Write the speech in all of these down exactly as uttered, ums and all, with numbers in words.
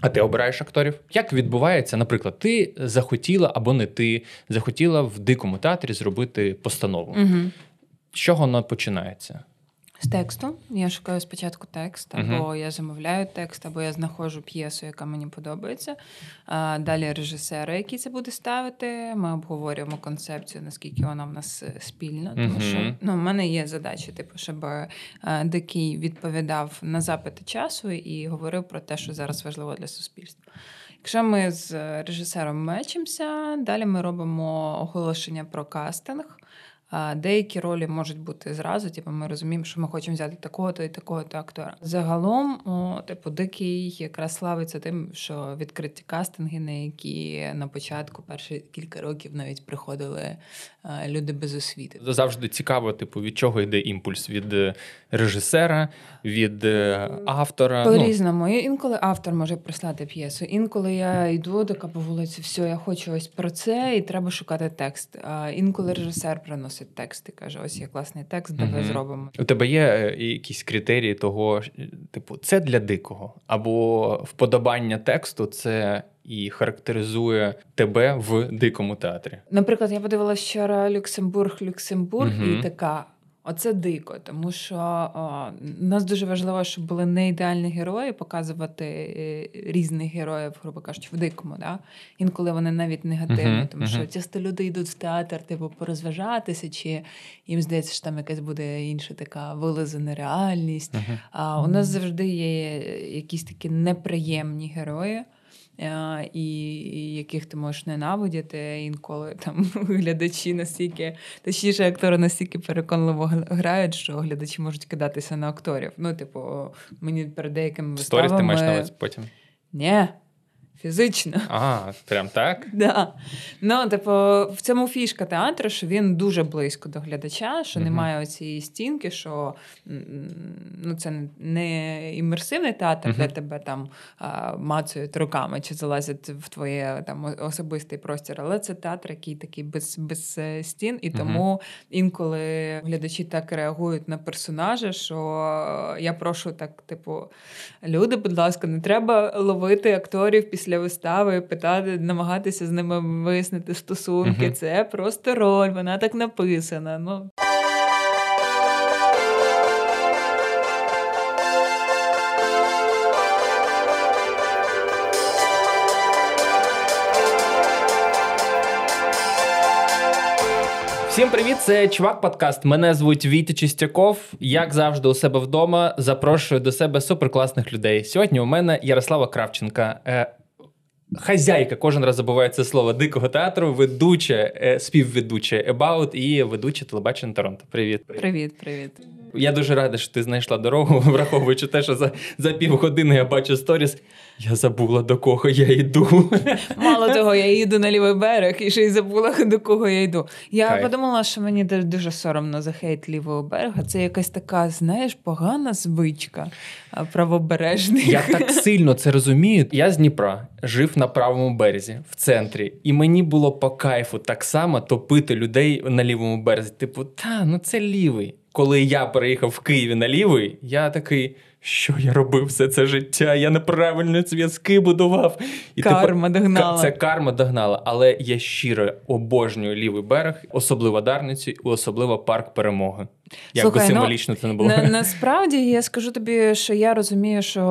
А ти обираєш акторів? Як відбувається, наприклад, ти захотіла або не ти захотіла в Дикому театрі зробити постанову. Угу. З чого вона починається? З тексту. Я шукаю спочатку текст, або uh-huh. я замовляю текст, або я знаходжу п'єсу, яка мені подобається. А, далі режисера, який це буде ставити. Ми обговорюємо концепцію, наскільки вона в нас спільна. Тому uh-huh. що ну, в мене є задача, типу, щоб а, Дикий відповідав на запити часу і говорив про те, що зараз важливо для суспільства. Якщо ми з режисером мечимося, далі ми робимо оголошення про кастинг. Деякі ролі можуть бути зразу, типу ми розуміємо, що ми хочемо взяти такого-то і такого-то актора. Загалом, о, типу, Дикий якраз славиться тим, що відкриті кастинги, на які на початку перші кілька років навіть приходили люди без освіти. Завжди цікаво, типу, від чого йде імпульс? Від режисера, від автора? По-різному. Ну. Інколи автор може прислати п'єсу, інколи я йду така по вулиці, все, я хочу ось про це, і треба шукати текст. А інколи режисер приносить текст і каже, ось є класний текст, давай угу. зробимо. У тебе є якісь критерії того, типу, це для Дикого? Або вподобання тексту це і характеризує тебе в Дикому театрі? Наприклад, я подивилася вчора Люксембург, Люксембург угу. і така... Оце дико, тому що о, нас дуже важливо, щоб були не ідеальні герої, показувати різних героїв, грубо кажучи, в Дикому. Да? Інколи вони навіть негативні, uh-huh, тому uh-huh. що часто люди йдуть в театр, типу, порозважатися, чи їм здається, що там якась буде інша така вилизана реальність. Uh-huh. А у нас завжди є якісь такі неприємні герої, і, і яких ти можеш ненавидіти, інколи там глядачі настільки, точніше, актори настільки переконливо грають, що глядачі можуть кидатися на акторів. Ну, типу, мені перед деякими виставами... Сторіс ти маєш на увазі потім? Ні. Фізично. А, прям так? Да. Ну, типу, в цьому фішка театру, що він дуже близько до глядача, що uh-huh. немає оцієї стінки, що ну, це не імерсивний театр, uh-huh. де тебе там а, мацають руками чи залазять в твоє там особистий простір, але це театр, який такий без, без стін, і тому uh-huh. інколи глядачі так реагують на персонажа, що я прошу так, типу, люди, будь ласка, не треба ловити акторів після вистави, питати, намагатися з ними вияснити стосунки. Uh-huh. Це просто роль, вона так написана. Ну. Всім привіт, це Чувак Подкаст. Мене звуть Вітя Чистяков. Як завжди у себе вдома, запрошую до себе суперкласних людей. Сьогодні у мене Ярослава Кравченка, е, хазяйка, кожен раз забуваю це слово, Дикого театру, ведуча, е, співведуча About і ведуча телебачення Торонто. Привіт. Привіт, привіт. Я дуже радий, що ти знайшла дорогу, враховуючи те, що за, за півгодини я бачу сторіс. Я забула, до кого я йду. Мало того, я їду на лівий берег і ще й забула, до кого я йду. Я Кайф. подумала, що мені дуже соромно за хейт лівого берега. Це якась така, знаєш, погана звичка правобережних. Я так сильно це розумію. Я з Дніпра, жив на правому березі, в центрі. І мені було по кайфу так само топити людей на лівому березі. Типу, та, ну це лівий. Коли я переїхав в Києві на лівий, я такий, що я робив все це життя? Я неправильні зв'язки будував. І карма тепер, догнала. Це карма догнала. Але я щиро обожнюю лівий берег, особливо Дарницю, особливо парк Перемоги. Як Слухай, би символічно ну, це не було. На, насправді, я скажу тобі, що я розумію, що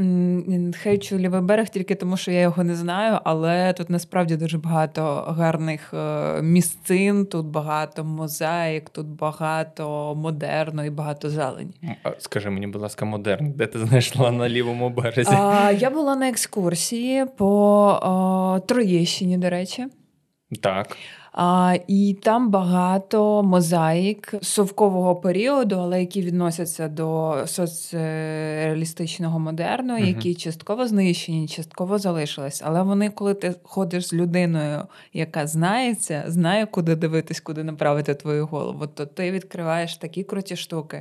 м, хейчу лівий берег тільки тому, що я його не знаю, але тут насправді дуже багато гарних е, місцин, тут багато мозаїк, тут багато модерну і багато зелені. Скажи мені, будь ласка, модерн, де ти знайшла на лівому березі? А, я була на екскурсії по о, Троєщині, до речі. Так. А, і там багато мозаїк совкового періоду, але які відносяться до соцреалістичного модерну, uh-huh. які частково знищені, частково залишились. Але вони, коли ти ходиш з людиною, яка знається, знає, куди дивитись, куди направити твою голову, то ти відкриваєш такі круті штуки.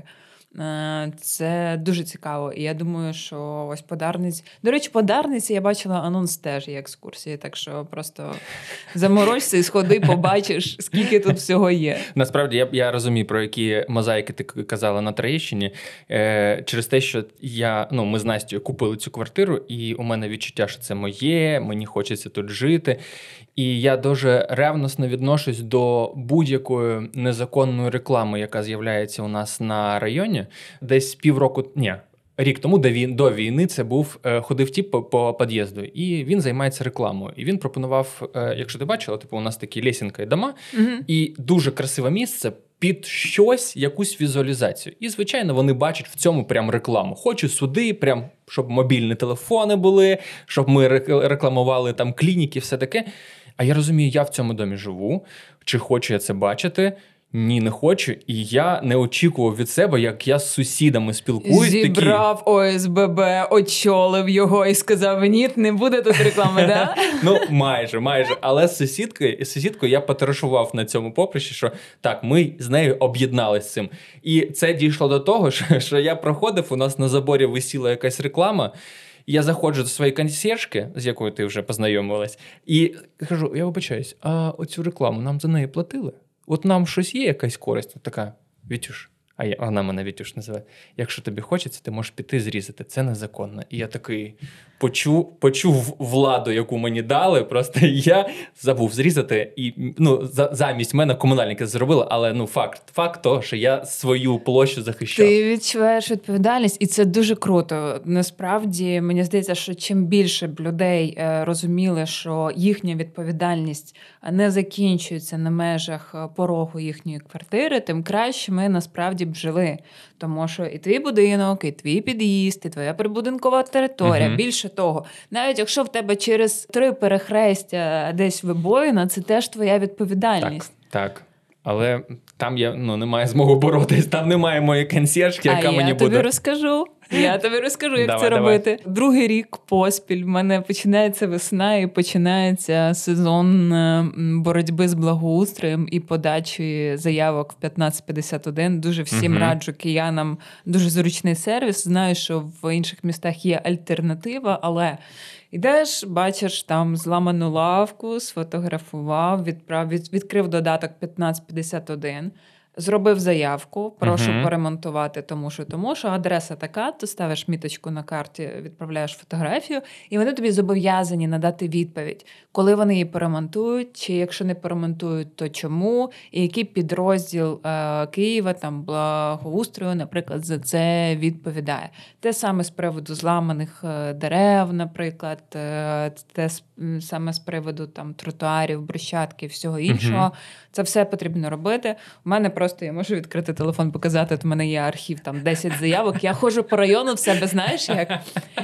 Це дуже цікаво. І я думаю, що ось подарниць... До речі, подарниці я бачила анонс теж є екскурсії, так що просто заморочся і сходи, побачиш, скільки тут всього є. Насправді, я, я розумію, про які мозаїки ти казала на Троєщині. Е, через те, що я, ну, ми з Настю купили цю квартиру, і у мене відчуття, що це моє, мені хочеться тут жити. І я дуже ревносно відношусь до будь-якої незаконної реклами, яка з'являється у нас на районі. Десь півроку, ні, рік тому до війни, до війни це був, ходив тіп по, по під'їзду, і він займається рекламою. І він пропонував, якщо ти бачила, типу у нас такі лесінка і дома, угу. і дуже красиве місце під щось, якусь візуалізацію. І, звичайно, вони бачать в цьому прям рекламу. Хочу сюди, прям, щоб мобільні телефони були, щоб ми рекламували там клініки, все таке. А я розумію, я в цьому домі живу, чи хочу я це бачити? Ні, не хочу. І я не очікував від себе, як я з сусідами спілкуюсь. Зібрав такі... О С Б Б, очолив його і сказав, ні, не буде тут реклами, да? Ну, майже, майже. Але з сусідкою, з сусідкою я потарашував на цьому поприщі, що так, ми з нею об'єдналися з цим. І це дійшло до того, що, що я проходив, у нас на заборі висіла якась реклама, я заходжу до своєї консьєржки, з якою ти вже познайомилась, і кажу, я вибачаюсь, а оцю рекламу нам за неї платили? От нам щось є, якась користь? От така, Вітюш, а я, вона мене Вітюш називає. Якщо тобі хочеться, ти можеш піти зрізати. Це незаконно. І я такий почув, почув владу, яку мені дали, просто я забув зрізати. І, ну, за, замість мене комунальники зробили, але, ну, факт, факт того, що я свою площу захищав. Ти відчуваєш відповідальність, і це дуже круто. Насправді, мені здається, що чим більше б людей розуміли, що їхня відповідальність не закінчується на межах порогу їхньої квартири, тим краще ми насправді б жили. Тому що і твій будинок, і твій під'їзд, і твоя прибудинкова територія. Угу. Більше того, навіть якщо в тебе через три перехрестя десь вибоїна, це теж твоя відповідальність. Так, так. Але там я, ну, немає змогу боротись, там немає моєї консьєржки, яка а мені я буде... тобі розкажу. Я тобі розкажу, як давай, це давай. робити. Другий рік поспіль в мене починається весна і починається сезон боротьби з благоустроєм і подачі заявок в п'ятнадцять п'ятдесят один. Дуже всім угу. раджу киянам. Дуже зручний сервіс. Знаю, що в інших містах є альтернатива, але... Ідеш, бачиш там зламану лавку, сфотографував, відправ, від, відкрив додаток п'ятнадцять п'ятдесят один, зробив заявку, прошу uh-huh. поремонтувати тому що, тому що адреса така, ти ставиш міточку на карті, відправляєш фотографію, і вони тобі зобов'язані надати відповідь, коли вони її поремонтують, чи якщо не поремонтують, то чому, і який підрозділ е, Києва, там, благоустрою, наприклад, за це відповідає. Те саме з приводу зламаних е, дерев, наприклад, е, те саме з приводу там, тротуарів, брусчатки і всього іншого. Uh-huh. Це все потрібно робити. У мене просто, я можу відкрити телефон, показати, от у мене є архів, там десять заявок. Я ходжу по району в себе, знаєш, як?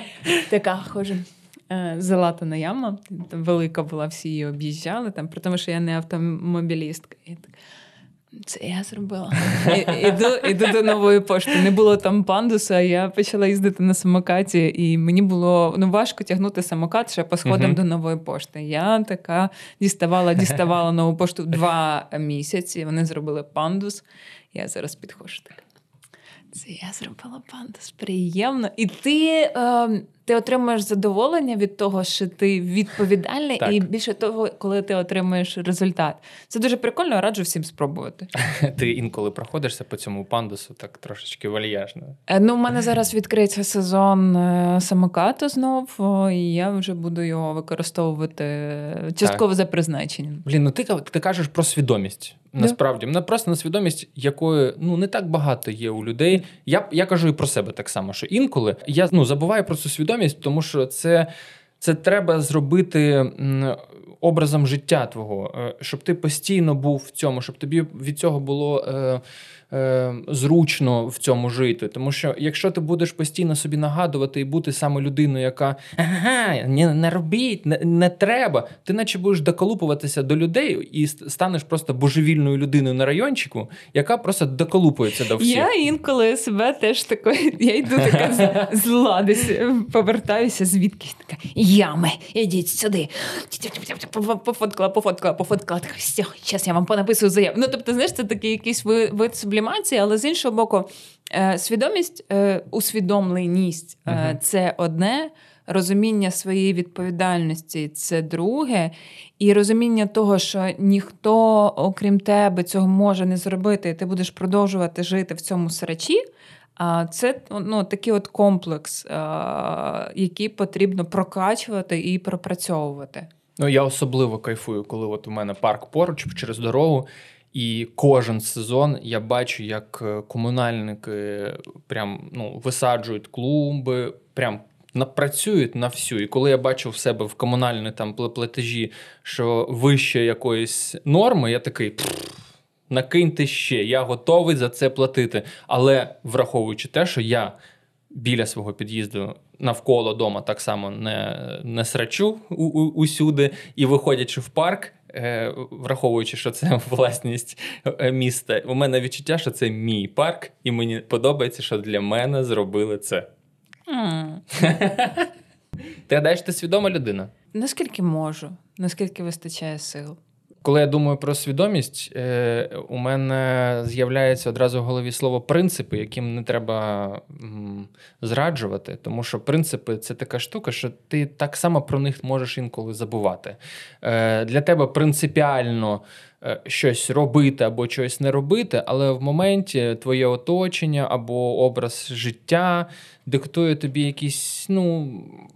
Така ходжу. Залатана яма, там велика була, всі її об'їжджали, там, при тому, що я не автомобілістка. І так, це я зробила. Іду, іду до нової пошти. Не було там пандуса, я почала їздити на самокаті, і мені було ну, важко тягнути самокат ще по сходам uh-huh. до нової пошти. Я така діставала, діставала нову пошту два місяці, вони зробили пандус. Я зараз підходжу так. Це я зробила пандус. Приємно. І ти, е, ти отримуєш задоволення від того, що ти відповідальний, так. І більше того, коли ти отримуєш результат. Це дуже прикольно, раджу всім спробувати. Ти інколи проходишся по цьому пандусу так трошечки вальяжно? Е, ну, у мене зараз відкриється сезон е, самокату знов, о, і я вже буду його використовувати частково так. за призначенням. Блін, ну ти, ти кажеш про свідомість. Насправді, мене просто на свідомість, якої ну не так багато є у людей. Я я кажу і про себе так само, що інколи я ну забуваю про цю свідомість, тому що це, це треба зробити образом життя твого, щоб ти постійно був в цьому, щоб тобі від цього було е, е, зручно в цьому жити. Тому що якщо ти будеш постійно собі нагадувати і бути саме людиною, яка ага, не, не робіть, не, не треба, ти наче будеш доколупуватися до людей і станеш просто божевільною людиною на райончику, яка просто доколупується до всіх. Я інколи себе теж такою, я йду така зла, десь повертаюся звідкись, така ями, ідіть сюди. пофоткала, пофоткала, пофоткала, так, все, зараз я вам понаписую заяву. Ну, тобто, знаєш, це такий якийсь вид сублімації, але з іншого боку, свідомість, усвідомленість uh-huh. – це одне, розуміння своєї відповідальності – це друге, і розуміння того, що ніхто, окрім тебе, цього може не зробити, і ти будеш продовжувати жити в цьому срачі, це ну, такий от комплекс, який потрібно прокачувати і пропрацьовувати. Ну, я особливо кайфую, коли от у мене парк поруч, через дорогу, і кожен сезон я бачу, як комунальники прям, ну, висаджують клумби, прям працюють на всю. І коли я бачу в себе в комунальні там платежі, що вище якоїсь норми, я такий, накиньте ще, я готовий за це платити. Але враховуючи те, що я біля свого під'їзду навколо дома так само не, не срачу у, у, усюди, і виходячи в парк, е, враховуючи, що це власність міста, у мене відчуття, що це мій парк, і мені подобається, що для мене зробили це. Mm. Ти гадаєш, ти свідома людина? Наскільки можу, наскільки вистачає сил. Коли я думаю про свідомість, е, у мене з'являється одразу в голові слово «принципи», яким не треба м, зраджувати, тому що принципи – це така штука, що ти так само про них можеш інколи забувати. Е, для тебе принципіально е, щось робити або щось не робити, але в моменті твоє оточення або образ життя диктує тобі якісь, ну...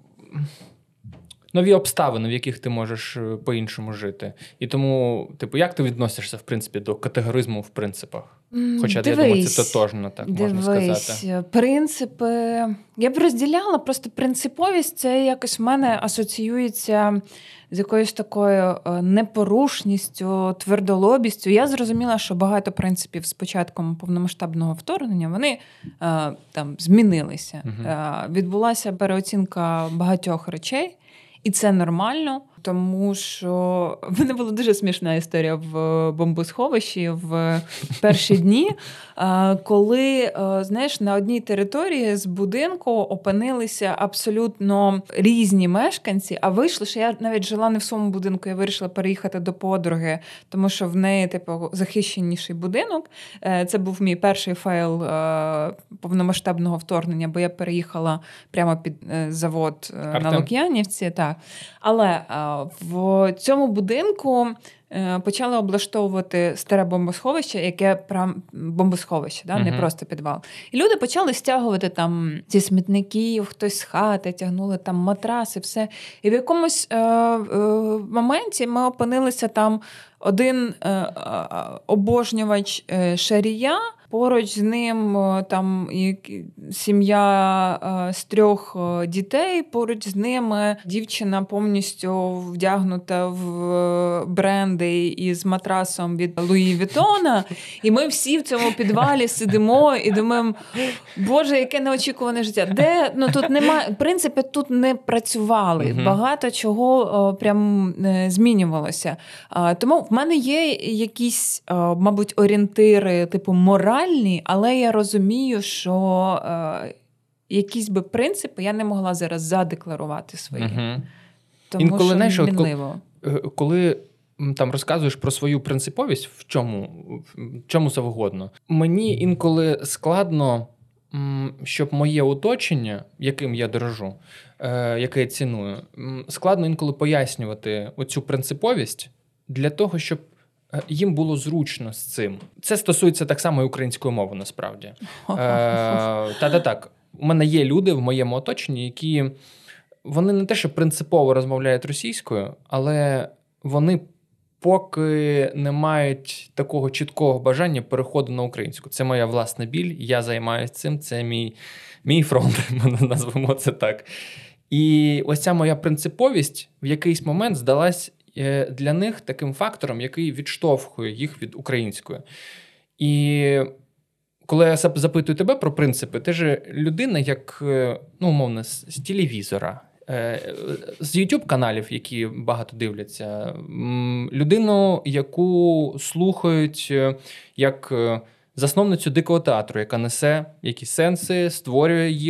нові обставини, в яких ти можеш по-іншому жити. І тому, типу, як ти відносишся, в принципі, до категоризму в принципах? Хоча, дивись, я думаю, це тотожно, так дивись, можна сказати. Принципи... Я б розділяла, просто принциповість, це якось в мене асоціюється з якоюсь такою непорушністю, твердолобістю. Я зрозуміла, що багато принципів з початком повномасштабного вторгнення, вони там змінилися. Угу. Відбулася переоцінка багатьох речей, і це нормально, тому що в мене була дуже смішна історія в бомбосховищі в перші дні, коли, знаєш, на одній території з будинку опинилися абсолютно різні мешканці, а вийшло, що я навіть жила не в своєму будинку, я вирішила переїхати до подруги, тому що в неї, типу, захищеніший будинок. Це був мій перший фейл повномасштабного вторгнення, бо я переїхала прямо під завод Артем. На Лук'янівці. Так. Але в цьому будинку почали облаштовувати старе бомбосховище, яке прям бомбосховище, да? Uh-huh. Не просто підвал. І люди почали стягувати там зі смітників, хтось з хати, тягнули там матраси, все. І в якомусь е- е- моменті ми опинилися там один е- е- обожнювач е- шарія, поруч з ним там сім'я з трьох дітей, поруч з ними дівчина повністю вдягнута в бренди із матрасом від Луї Вітона. І ми всі в цьому підвалі сидимо і думаємо, боже, яке неочікуване життя. Де, ну, тут немає, принципи тут не працювали. Uh-huh. Багато чого о, прям змінювалося. А, тому в мене є якісь, о, мабуть, орієнтири типу мораль, але я розумію, що е, якісь би принципи я не могла зараз задекларувати свої. Угу. Тому Інколи, що знаєш, мінливо. Коли, коли там розказуєш про свою принциповість, в чому, в чому завгодно, мені інколи складно, щоб моє оточення, яким я дорожу, е, яке я ціную, складно інколи пояснювати оцю принциповість для того, щоб їм було зручно з цим. Це стосується так само і української мови, насправді. Е, Та-та-так. У мене є люди в моєму оточенні, які, вони не те, що принципово розмовляють російською, але вони поки не мають такого чіткого бажання переходу на українську. Це моя власна біль, я займаюся цим, це мій, мій фронт, ми назвемо це так. І ось ця моя принциповість в якийсь момент здалась для них таким фактором, який відштовхує їх від української. І коли я запитую тебе про принципи, ти ж людина, як, ну, умовно, з телевізора, з YouTube-каналів, які багато дивляться, людину, яку слухають як засновницю дикого театру, яка несе якісь сенси, створює їх,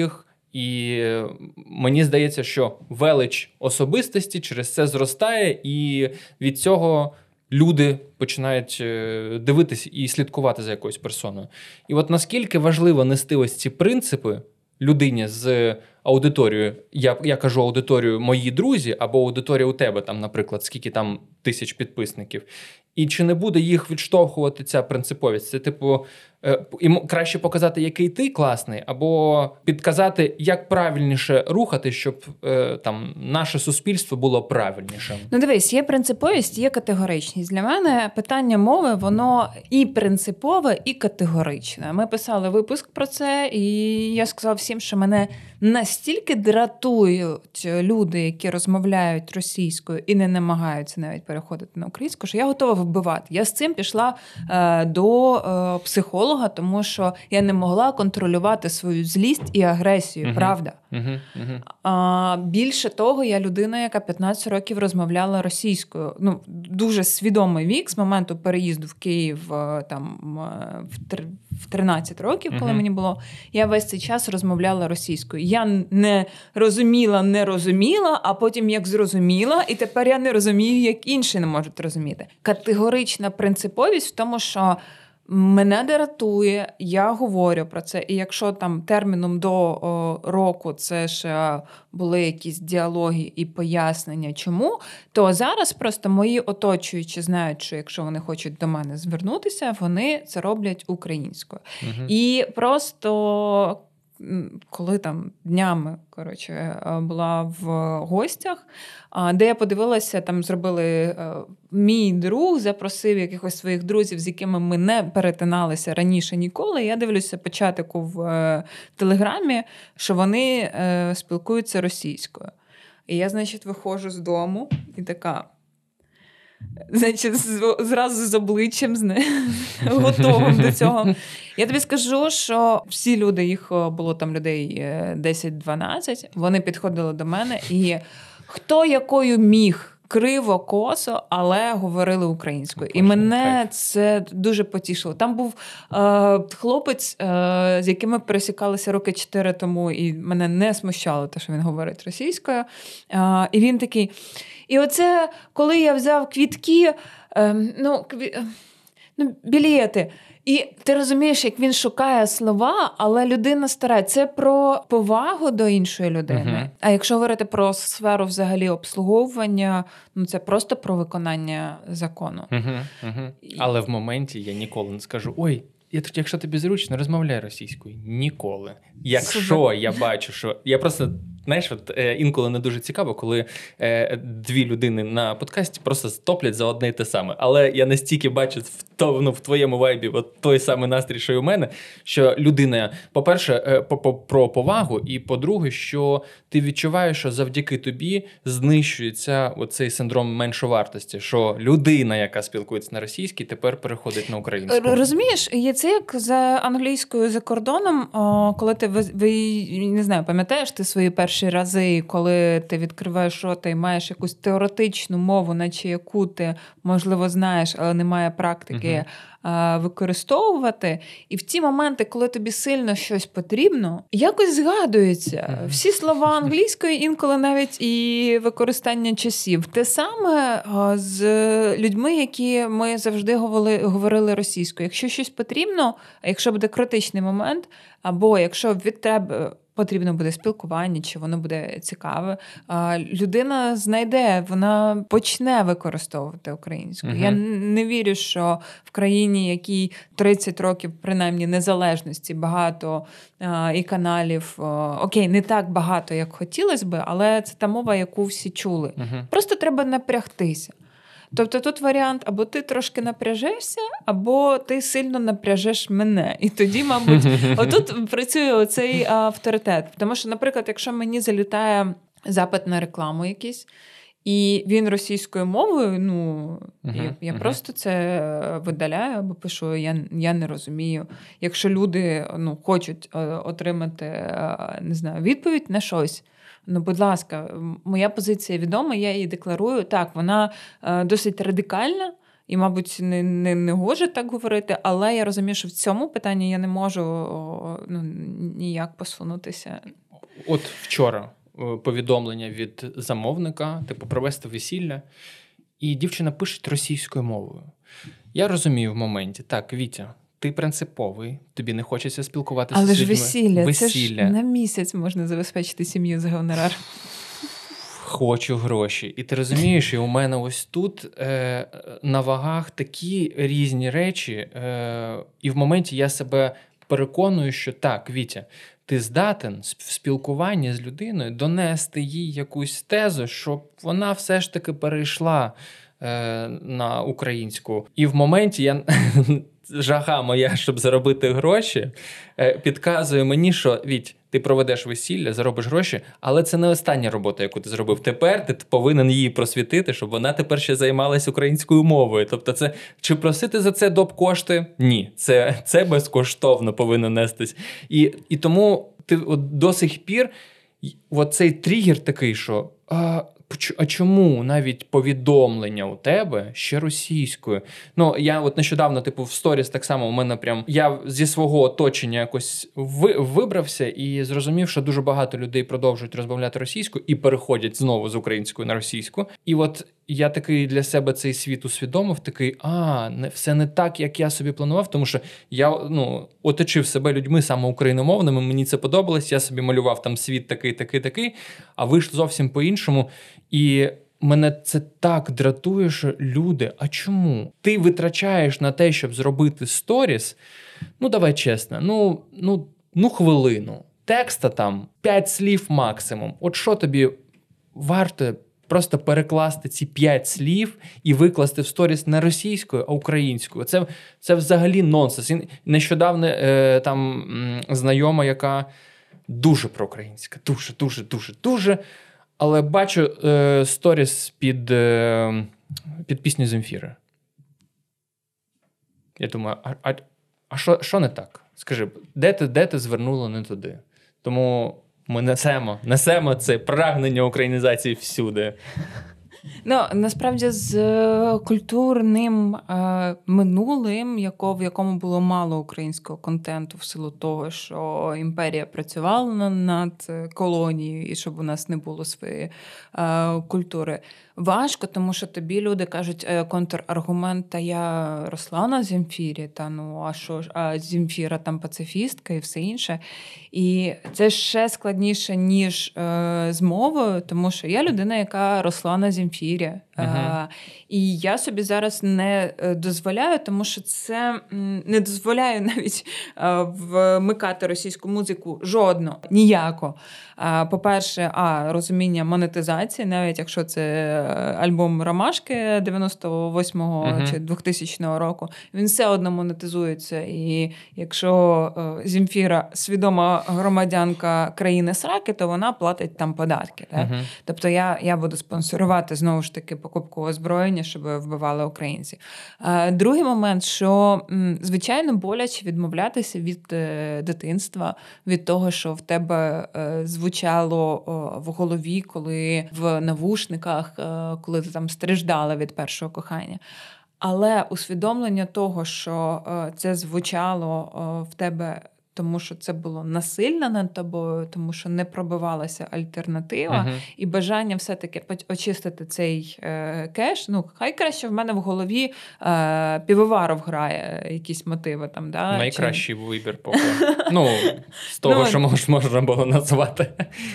І мені здається, що велич особистості через це зростає, і від цього люди починають дивитись і слідкувати за якоюсь персоною. І от наскільки важливо нести ось ці принципи людині з аудиторією, я, я кажу аудиторію мої друзі, або аудиторія у тебе, там, наприклад, скільки там тисяч підписників, і чи не буде їх відштовхувати ця принциповість? Це, типу, і краще показати, який ти класний, або підказати, як правильніше рухати, щоб там наше суспільство було правильнішим. Ну, дивись, є принциповість, є категоричність. Для мене питання мови, воно і принципове, і категоричне. Ми писали випуск про це, і я сказала всім, що мене настільки дратують люди, які розмовляють російською і не намагаються навіть переходити на українську, що я готова вбивати. Я з цим пішла е, до е, психолога, тому що я не могла контролювати свою злість і агресію, uh-huh. правда? Uh-huh. Uh-huh. А, більше того, я людина, яка п'ятнадцять років розмовляла російською. Ну, дуже свідомий вік з моменту переїзду в Київ там, в тринадцять років, коли uh-huh. мені було, я весь цей час розмовляла російською. Я не розуміла, не розуміла, а потім як зрозуміла, і тепер я не розумію, як інші не можуть розуміти. Категорична принциповість в тому, що мене дратує, я говорю про це, і якщо там терміном до о, року це ще були якісь діалоги і пояснення чому, то зараз просто мої оточуючі знають, що якщо вони хочуть до мене звернутися, вони це роблять українською. Угу. І просто коли там днями, коротше, була в гостях, де я подивилася, там зробили, мій друг запросив якихось своїх друзів, з якими ми не перетиналися раніше ніколи. Я дивлюся по чатику в Телеграмі, що вони спілкуються російською. І я, значить, виходжу з дому і така... Значить, зразу з обличчям готовим до цього. Я тобі скажу, що всі люди, їх було там людей десять-дванадцять, вони підходили до мене, і хто якою міг, криво, косо, але говорили українською. І мене це дуже потішило. Там був е, хлопець, е, з яким ми пересікалися роки чотири тому, і мене не смущало те, що він говорить російською. Е, і він такий... І оце, коли я взяв квітки, е, ну, кві... ну, білети, і ти розумієш, як він шукає слова, але людина старається. Це про повагу до іншої людини. Uh-huh. А якщо говорити про сферу взагалі обслуговування, ну це просто про виконання закону. Uh-huh. Uh-huh. І... Але в моменті я ніколи не скажу, ой, якщо тобі зручно, розмовляй російською. Ніколи. Якщо я бачу, що... Я просто... Знаєш, от е, інколи не дуже цікаво, коли е, дві людини на подкасті просто стоплять за одне й те саме. Але я настільки бачу в, то, ну, в твоєму вайбі от той самий настрій, що й у мене, що людина, по-перше, е, по, про повагу, і по-друге, що ти відчуваєш, що завдяки тобі знищується оцей синдром меншовартості, що людина, яка спілкується на російській, тепер переходить на українську. Розумієш, є це як за англійською за кордоном, о, коли ти, ви, ви, не знаю, пам'ятаєш ти свої перші рази, коли ти відкриваєш рота і маєш якусь теоретичну мову, наче яку ти, можливо, знаєш, але немає практики uh-huh. використовувати. І в ті моменти, коли тобі сильно щось потрібно, якось згадується. Uh-huh. Всі слова англійської, інколи навіть і використання часів. Те саме з людьми, які ми завжди говорили, говорили російською. Якщо щось потрібно, якщо буде критичний момент, або якщо від тебе потрібно буде спілкування, чи воно буде цікаве, людина знайде, вона почне використовувати українську. Uh-huh. Я не вірю, що в країні, якій тридцять років, принаймні, незалежності, багато і каналів, окей, не так багато, як хотілося би, але це та мова, яку всі чули. Uh-huh. Просто треба напрягтися. Тобто тут варіант, або ти трошки напряжешся, або ти сильно напряжеш мене. І тоді, мабуть, отут працює оцей авторитет. Тому що, наприклад, якщо мені залітає запит на рекламу якийсь, і він російською мовою, ну, uh-huh, я, я uh-huh. просто це видаляю або пишу, я, я не розумію. Якщо люди, ну, хочуть отримати, не знаю, відповідь на щось, ну, будь ласка, моя позиція відома, я її декларую. Так, вона е, досить радикальна і, мабуть, не, не, не гоже так говорити, але я розумію, що в цьому питанні я не можу о, ну, ніяк посунутися. от вчора повідомлення від замовника, типу, провести весілля, і дівчина пише російською мовою. Я розумію в моменті, так, Вітя, ти принциповий, тобі не хочеться спілкуватися Але з людьми. Але ж весілля, весілля, це ж на місяць можна забезпечити сім'ю за гонорар. Хочу гроші. І ти розумієш, і у мене ось тут е, на вагах такі різні речі, е, і в моменті я себе переконую, що так, Вітя, ти здатен в спілкуванні з людиною донести їй якусь тезу, щоб вона все ж таки перейшла е, на українську. І в моменті я... жага моя, щоб заробити гроші, підказує мені, що, Віть, ти проведеш весілля, заробиш гроші, але це не остання робота, яку ти зробив. Тепер ти повинен її просвітити, щоб вона тепер ще займалась українською мовою. Тобто це, чи просити за це доп. Кошти? Ні. Це, це безкоштовно повинно нестись. І, і тому ти от до сих пір от цей тригер такий, що... А, А чому навіть повідомлення у тебе ще російською? Ну, я от нещодавно, типу, в сторіс так само у мене прям... Я зі свого оточення якось ви, вибрався і зрозумів, що дуже багато людей продовжують розмовляти російською і переходять знову з української на російську. І от я такий для себе цей світ усвідомив, такий, а, не, все не так, як я собі планував, тому що я, ну, оточив себе людьми саме україномовними, мені це подобалось, я собі малював там світ такий, такий, такий, а вийшло зовсім по-іншому. І мене це так дратує, що люди, а чому? Ти витрачаєш на те, щоб зробити сторіс, ну, давай чесно, ну, ну, ну хвилину. Текста там п'ять слів максимум. От що тобі варто просто перекласти ці п'ять слів і викласти в сторіс не російською, а українською? Це, це взагалі нонсенс. І нещодавно е, там м, знайома, яка дуже проукраїнська, дуже, дуже, дуже, дуже. Але бачу е, сторіс під, е, під пісню Земфіри. Я думаю, а, а, а що, що не так? Скажи, де ти, де ти звернула не туди? Тому ми несемо, несемо це прагнення українізації всюди. Ну, насправді, з культурним е, минулим, яко, в якому було мало українського контенту в силу того, що імперія працювала над колонією і щоб у нас не було своєї е, культури, важко, тому що тобі люди кажуть е, контраргумент, та я росла на Земфірі, та ну, а що ж, а Земфіра там пацифістка і все інше. І це ще складніше, ніж е, з мовою, тому що я людина, яка росла на Земфірі. Uh-huh. А, і я собі зараз не дозволяю, тому що це не дозволяє навіть а, вмикати російську музику жодно, ніяко. А, по-перше, а, розуміння монетизації, навіть якщо це альбом Ромашки дев'яносто восьмого uh-huh. чи двохтисячного року, він все одно монетизується. І якщо а, Земфіра свідома громадянка країни сраки, то вона платить там податки. Так? Uh-huh. Тобто я, я буду спонсорувати знову ж таки покупку озброєння, щоб вбивали українців. Другий момент, що, звичайно, боляче відмовлятися від дитинства, від того, що в тебе звучало в голові, коли в навушниках, коли ти там страждала від першого кохання. Але усвідомлення того, що це звучало в тебе, тому що це було насильно над тобою, тому що не пробивалася альтернатива, uh-huh. і бажання все-таки очистити цей е, кеш. Ну, хай краще в мене в голові е, Півоваров грає якісь мотиви. Там, да? Найкращий Чи... вибір поки. Ну, з того, що мож, можна було назвати.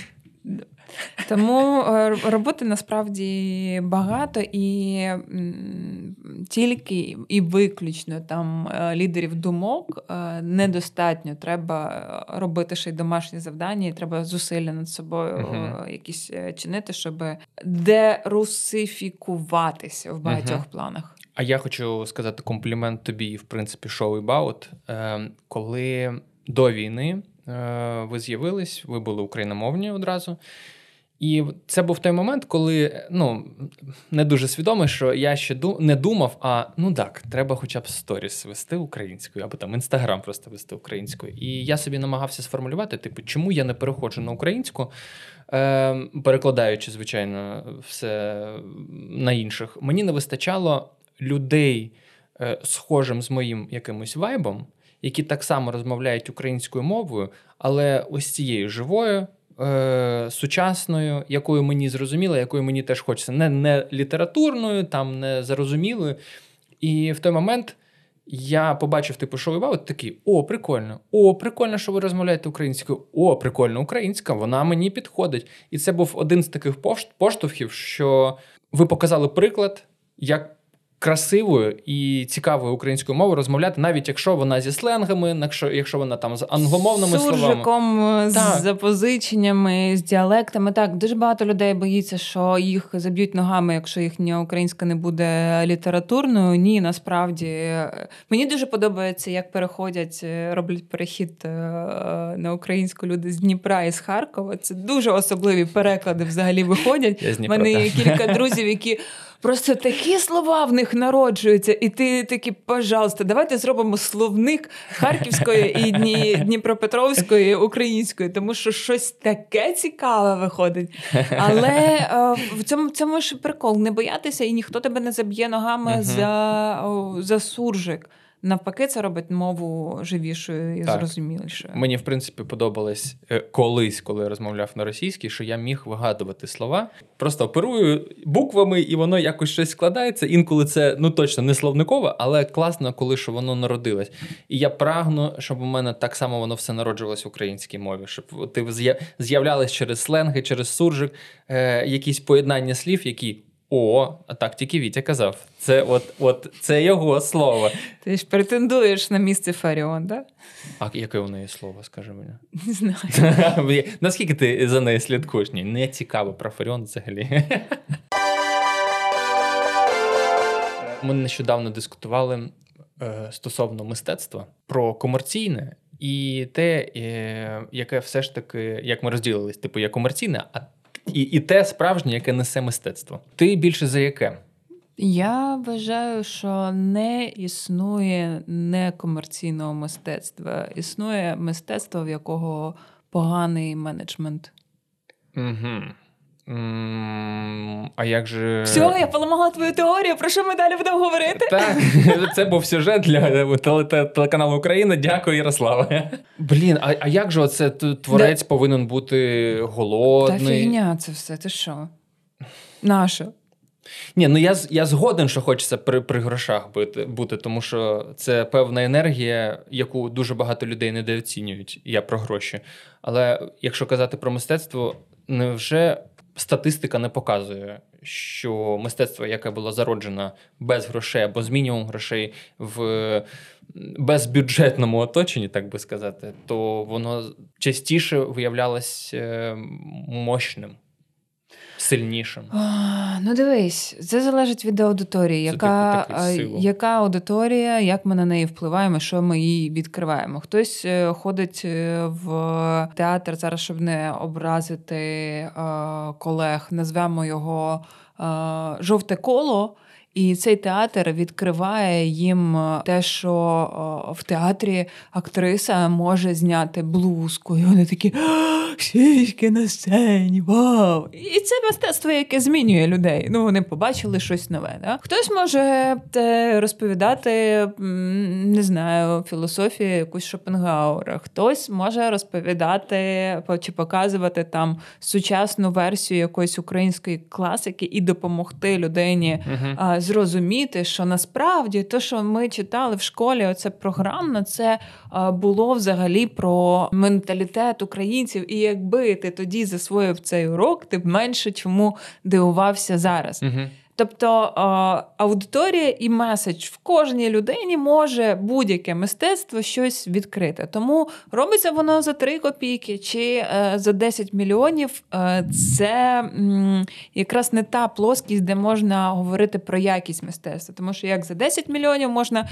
Тому роботи насправді багато, і м, тільки і виключно там лідерів думок недостатньо. Треба робити ще й домашні завдання, і треба зусилля над собою uh-huh. якісь чинити, щоб дерусифікуватися в багатьох uh-huh. планах. А я хочу сказати комплімент тобі, в принципі, шоу «About». Коли до війни ви з'явились, ви були україномовні одразу. І це був той момент, коли, ну, не дуже свідомий, що я ще ду- не думав, а, ну так, треба хоча б сторіс вести українською, або там Інстаграм просто вести українською. І я собі намагався сформулювати, типу, чому я не переходжу на українську, е- перекладаючи, звичайно, все на інших. Мені не вистачало людей, е- схожим з моїм якимось вайбом, які так само розмовляють українською мовою, але ось цією живою, е, сучасною, якою мені зрозуміло, якою мені теж хочеться. Не, не літературною, там, не зарозумілою. І в той момент я побачив, типу, що ви такий, о, прикольно, о, прикольно, що ви розмовляєте українською, о, прикольно, українська, вона мені підходить. І це був один з таких поштовхів, що ви показали приклад, як красивою і цікавою українською мовою розмовляти, навіть якщо вона зі сленгами, якщо, якщо вона там з англомовними словами. Суржиком, з так. запозиченнями, з діалектами. Так, дуже багато людей боїться, що їх заб'ють ногами, якщо їхня українська не буде літературною. Ні, насправді. Мені дуже подобається, як переходять, роблять перехід на українську люди з Дніпра і з Харкова. Це дуже особливі переклади взагалі виходять. У мене є кілька друзів, які просто такі слова в них народжуються, і ти такі, пожалуйста, давайте зробимо словник харківської і Дні, Дніпропетровської української, тому що щось таке цікаве виходить. Але е, в цьому, цьому ж прикол, не боятися, і ніхто тебе не заб'є ногами uh-huh. за, о, за суржик. Навпаки, це робить мову живішою і так. зрозумілішою. Мені, в принципі, подобалось колись, коли я розмовляв на російській, що я міг вигадувати слова. Просто оперую буквами, і воно якось щось складається. Інколи це, ну, точно не словникове, але класно, коли що воно народилось. І я прагну, щоб у мене так само воно все народжувалось в українській мові. Щоб ти з'являлись через сленги, через суржик, е, якісь поєднання слів, які... О, а так тільки Вітя казав. Це от, от це його слово. Ти ж претендуєш на місце Фаріон, так? А яке у неї слово, скажи мені? Не знаю. Наскільки ти за нею слідкуєш? Ні, не цікаво про Фаріон взагалі. Ми нещодавно дискутували е, стосовно мистецтва про комерційне і те, е, яке все ж таки, як ми розділились, типу, є комерційне, а І, і те справжнє, яке несе мистецтво. Ти більше за яке? Я вважаю, що не існує некомерційного мистецтва. Існує мистецтво, в якого поганий менеджмент. Угу. Mm, а як же... Все, я поламала твою теорію, про що ми далі будемо говорити? Так, це був сюжет для телеканалу Україна. Дякую, Ярославе. Блін, а, а як же оце творець да. повинен бути голодний? Та фігня це все, ти що? Нащо? Ні, ну я, я згоден, що хочеться при, при грошах бути, бути, тому що це певна енергія, яку дуже багато людей недооцінюють. Я про гроші. Але якщо казати про мистецтво, невже статистика не показує, що мистецтво, яке було зароджено без грошей або з мінімум грошей в безбюджетному оточенні, так би сказати, то воно частіше виявлялось мощним, сильнішим. А, ну дивись, це залежить від аудиторії. Яка, яка аудиторія, як ми на неї впливаємо, що ми їй відкриваємо. Хтось ходить в театр, зараз, щоб не образити е, колег, назвемо його е, «Жовте коло», і цей театр відкриває їм те, що в театрі актриса може зняти блузку. І вони такі, сіськи на сцені, вау! І це мистецтво, яке змінює людей. Ну, вони побачили щось нове. Да? Хтось може розповідати, не знаю, філософію якусь Шопенгауера. Хтось може розповідати чи показувати там сучасну версію якоїсь української класики і допомогти людині uh-huh. зрозуміти, що насправді те, що ми читали в школі, оце програмно, це було взагалі про менталітет українців. І якби ти тоді засвоїв цей урок, ти б менше чому дивувався зараз. Угу. Тобто аудиторія і меседж в кожній людині може будь-яке мистецтво щось відкрити. Тому робиться воно за три копійки чи за десять мільйонів. Це якраз не та плоскість, де можна говорити про якість мистецтва. Тому що як за десять мільйонів можна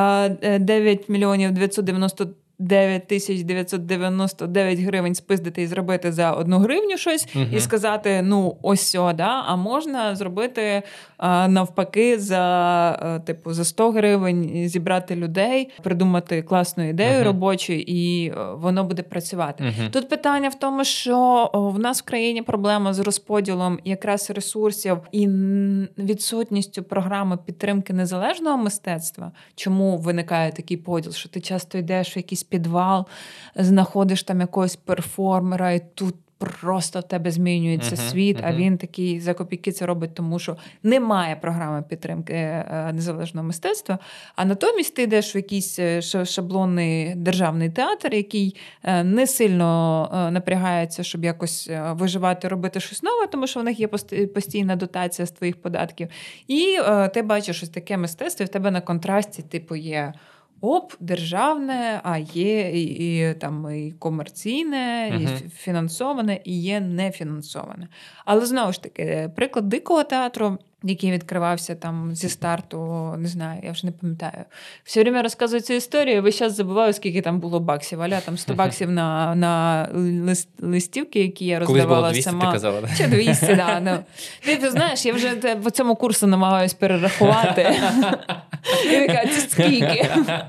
дев'ять мільйонів дев'ятсот дев'яносто дев'ять тисяч дев'ятсот дев'яносто дев'ять гривень спиздити і зробити за одну гривню щось uh-huh. і сказати, ну, ось сьо, да? А можна зробити а, навпаки за, а, типу, за сто гривень зібрати людей, придумати класну ідею uh-huh. робочу, і а, воно буде працювати. Uh-huh. Тут питання в тому, що о, в нас в країні проблема з розподілом якраз ресурсів і відсутністю програми підтримки незалежного мистецтва. Чому виникає такий поділ, що ти часто йдеш в якісь підвал, знаходиш там якогось перформера, і тут просто в тебе змінюється uh-huh, світ, uh-huh. а він такий за копійки це робить, тому що немає програми підтримки е, незалежного мистецтва, а натомість ти йдеш в якийсь шаблонний державний театр, який е, не сильно е, напрягається, щоб якось виживати, робити щось нове, тому що в них є постійна дотація з твоїх податків. І е, ти бачиш щось таке мистецтво, і в тебе на контрасті типу є оп, державне, а є і, і, там, і комерційне, uh-huh. і фінансоване, і є нефінансоване. Але, знову ж таки, приклад Дикого театру, який відкривався там зі старту, не знаю, я вже не пам'ятаю. Все время розказую цю історію, весь час забуваю, скільки там було баксів. Аля там сто баксів на, на лист, листівки, які я роздавала сама. Колись було двісті, ти казала, да? Чи двісті, да. Ну. Ти, ти знаєш, я вже по цьому курсу намагаюсь перерахувати. І така, це скільки?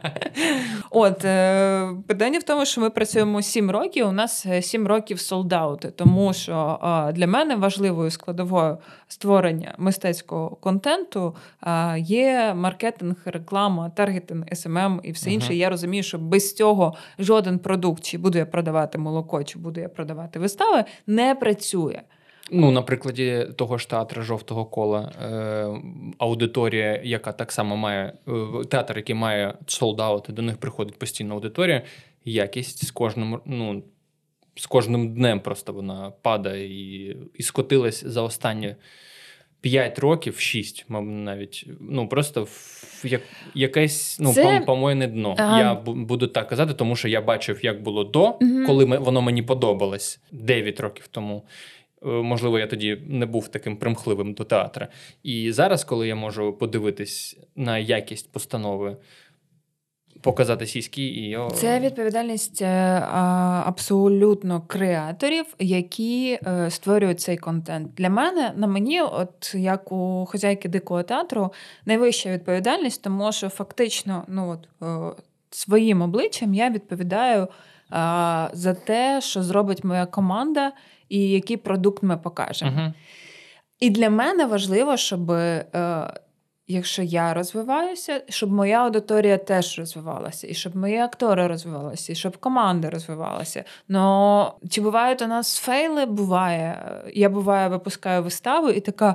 От, питання в тому, що ми працюємо сім років, у нас сім років солдаути, тому що для мене важливою складовою створення мистецького контенту є маркетинг, реклама, таргетинг, ес ем ем і все інше. Uh-huh. Я розумію, що без цього жоден продукт, чи буду я продавати молоко, чи буду я продавати вистави, не працює. Ну, на прикладі того ж театру «Жовтого кола», е, аудиторія, яка так само має, е, театр, який має солдаути, до них приходить постійна аудиторія, якість з кожним, ну, з кожним днем просто вона падає і, і скотилась за останні п'ять років, шість, мабуть, навіть, ну, просто в як, якесь, ну, Це... помойне дно. Ага. Я буду так казати, тому що я бачив, як було до, угу. коли воно мені подобалось дев'ять років тому. Можливо, я тоді не був таким примхливим до театру. І зараз, коли я можу подивитись на якість постанови, показати сіськи, і я... Це відповідальність а, абсолютно креаторів, які а, створюють цей контент. Для мене, на мені, от як у хазяйки Дикого театру, найвища відповідальність, тому що фактично, ну от о, своїм обличчям я відповідаю а, за те, що зробить моя команда і який продукт ми покажемо. Uh-huh. І для мене важливо, щоб, е, якщо я розвиваюся, щоб моя аудиторія теж розвивалася, і щоб мої актори розвивалися, і щоб команда розвивалася. Но чи бувають у нас фейли? Буває. Я, буває, випускаю виставу і така...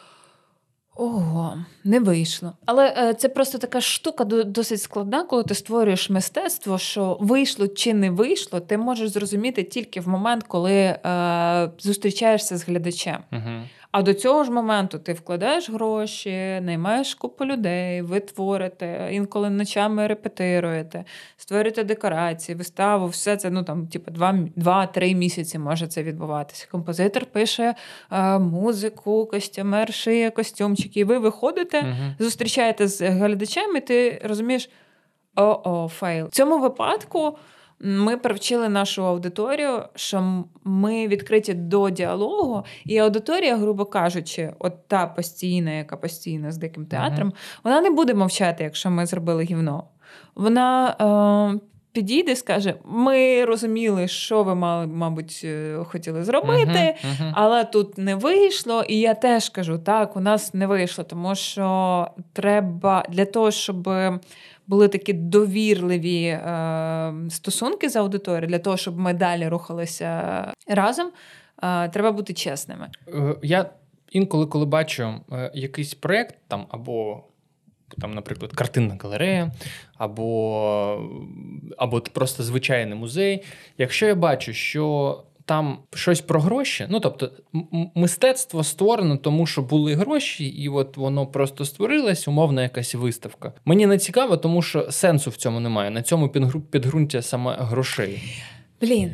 Ого, не вийшло. Але е, це просто така штука досить складна, коли ти створюєш мистецтво, що вийшло чи не вийшло, ти можеш зрозуміти тільки в момент, коли е, зустрічаєшся з глядачем. Uh-huh. А до цього ж моменту ти вкладаєш гроші, наймаєш купу людей, ви творите, інколи ночами репетируєте, створюєте декорації, виставу, все це, ну там, типу, два-три місяці може це відбуватися. Композитор пише е, музику, костюмер шиє костюмчики, і ви виходите, uh-huh. зустрічаєте з глядачем, і ти розумієш, о-о, фейл. В цьому випадку ми привчили нашу аудиторію, що ми відкриті до діалогу, і аудиторія, грубо кажучи, от та постійна, яка постійна з Диким театром, uh-huh. вона не буде мовчати, якщо ми зробили гівно. Вона е, підійде і скаже, ми розуміли, що ви мали, мабуть, хотіли зробити, uh-huh. Uh-huh. але тут не вийшло, і я теж кажу, так, у нас не вийшло, тому що треба для того, щоб... були такі довірливі е, стосунки з аудиторією, для того, щоб ми далі рухалися разом, е, треба бути чесними. Я інколи, коли бачу е, якийсь проєкт, там, або, там, наприклад, картинна галерея, або, або просто звичайний музей, якщо я бачу, що там щось про гроші, ну, тобто, м- мистецтво створено тому, що були гроші, і от воно просто створилось, умовна якась виставка. Мені не цікаво, тому що сенсу в цьому немає. На цьому підґрунтя саме грошей. Блін,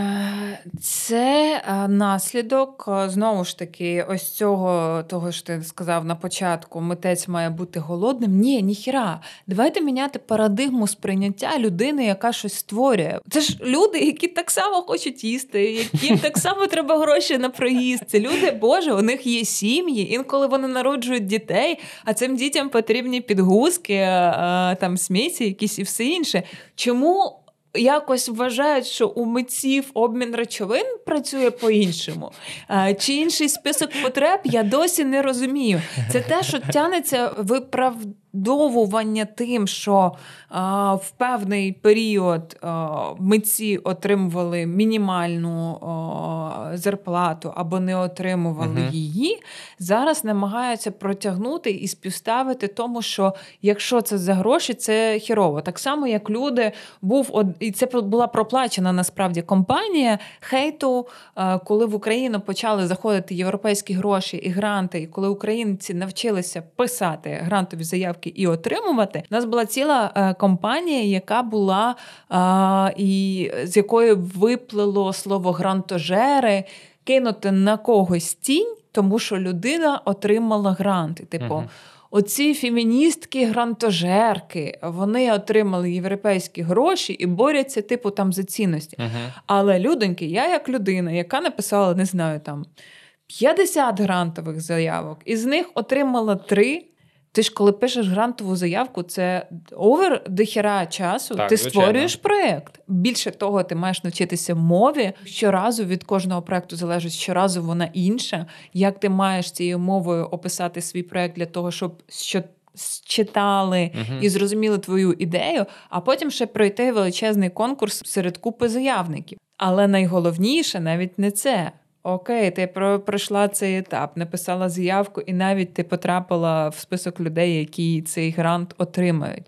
це наслідок, знову ж таки, ось цього, того, що ти сказав на початку, митець має бути голодним. Ні, ніхіра. Давайте міняти парадигму сприйняття людини, яка щось створює. Це ж люди, які так само хочуть їсти, яким так само треба гроші на проїзд. Це люди, Боже, у них є сім'ї, інколи вони народжують дітей, а цим дітям потрібні підгузки, там сміття якісь і все інше. Чому якось вважають, що у митців обмін речовин працює по-іншому. Чи інший список потреб, я досі не розумію. Це те, що тягнеться виправдовування тим, що а, в певний період а, митці отримували мінімальну а, зарплату або не отримували uh-huh. її, зараз намагаються протягнути і співставити тому, що якщо це за гроші, це хірово. Так само, як люди був, і це була проплачена насправді компанія хейту, коли в Україну почали заходити європейські гроші і гранти, і коли українці навчилися писати грантові заявки і отримувати, у нас була ціла компанія, яка була, і з якої виплило слово «грантожери», кинути на когось тінь, тому що людина отримала гранти. Типу, uh-huh. оці феміністки-грантожерки, вони отримали європейські гроші і борються, типу, там за цінності. Uh-huh. Але, людоньки, я як людина, яка написала, не знаю, там, п'ятдесят грантових заявок, із них отримала три. Ти ж, коли пишеш грантову заявку, це овер до хіра часу, так, ти звичайно. Створюєш проєкт. Більше того, ти маєш навчитися мові. Щоразу від кожного проєкту залежить, щоразу вона інша. Як ти маєш цією мовою описати свій проєкт для того, щоб що читали угу. і зрозуміли твою ідею, а потім ще пройти величезний конкурс серед купи заявників. Але найголовніше навіть не це. Окей, ти пройшла цей етап, написала заявку і навіть ти потрапила в список людей, які цей грант отримають.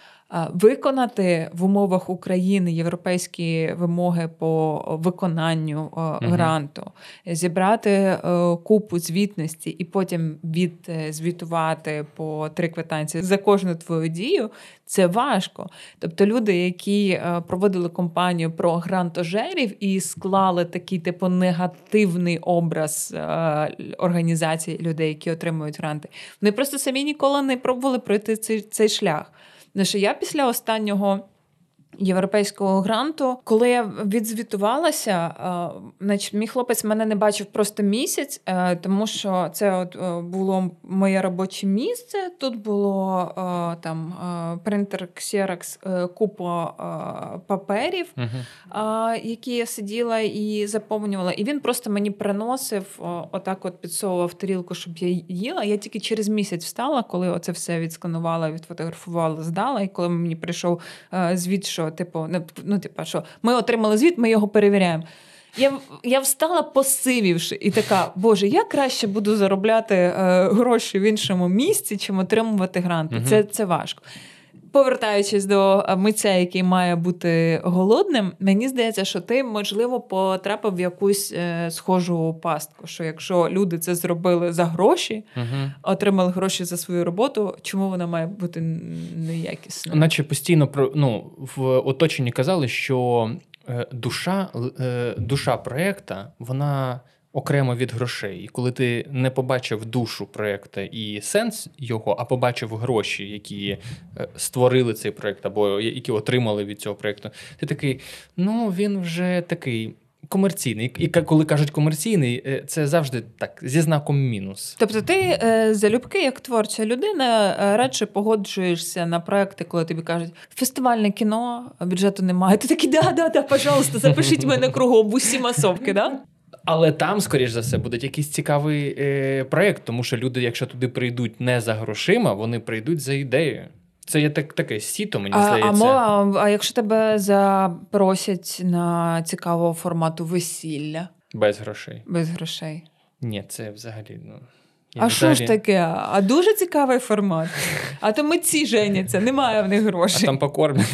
Виконати в умовах України європейські вимоги по виконанню uh-huh. гранту, зібрати купу звітності і потім відзвітувати по три квитанції за кожну твою дію, це важко. Тобто люди, які проводили кампанію про грантожерів і склали такий типу негативний образ організації людей, які отримують гранти, вони просто самі ніколи не пробували пройти цей, цей шлях. Що я після останнього європейського гранту, коли я відзвітувалася, значить, мій хлопець мене не бачив просто місяць, тому що це от було моє робоче місце, тут було там принтер Xerox, купа паперів, uh-huh. які я сиділа і заповнювала, і він просто мені приносив, отак от підсовував тарілку, щоб я їла. Я тільки через місяць встала, коли оце все відсканувала, відфотографувала, здала, і коли мені прийшов звіт, що Типу, ну, типу, що ми отримали звіт, ми його перевіряємо. Я, я встала посивівши і така, боже, я краще буду заробляти е, гроші в іншому місці, чим отримувати гранти. Uh-huh. Це, це важко. Повертаючись до митця, який має бути голодним, мені здається, що ти, можливо, потрапив в якусь е, схожу пастку, що якщо люди це зробили за гроші, uh-huh. отримали гроші за свою роботу, чому вона має бути неякісною? Наче постійно ну, в оточенні казали, що е, душа, е, душа проєкта, вона окремо від грошей. І коли ти не побачив душу проєкту і сенс його, а побачив гроші, які створили цей проєкт, або які отримали від цього проєкту, ти такий, ну, він вже такий комерційний. І коли кажуть комерційний, це завжди так, зі знаком мінус. Тобто ти залюбки, як творча людина, радше погоджуєшся на проекти, коли тобі кажуть, фестивальне кіно, бюджету немає. Ти такий, да-да-да, пожалуйста, запишіть мене кругом, усі масовки, да? Але там, скоріш за все, буде якийсь цікавий е, проєкт, тому що люди, якщо туди прийдуть не за грошима, вони прийдуть за ідеєю. Це є так, таке сіто, мені а, здається. А, а якщо тебе запросять на цікавого формату весілля? Без грошей. Без грошей. Ні, це взагалі... ну. А що взагалі... ж таке? А дуже цікавий формат. А то митці женяться, немає в них грошей. А там покормлять.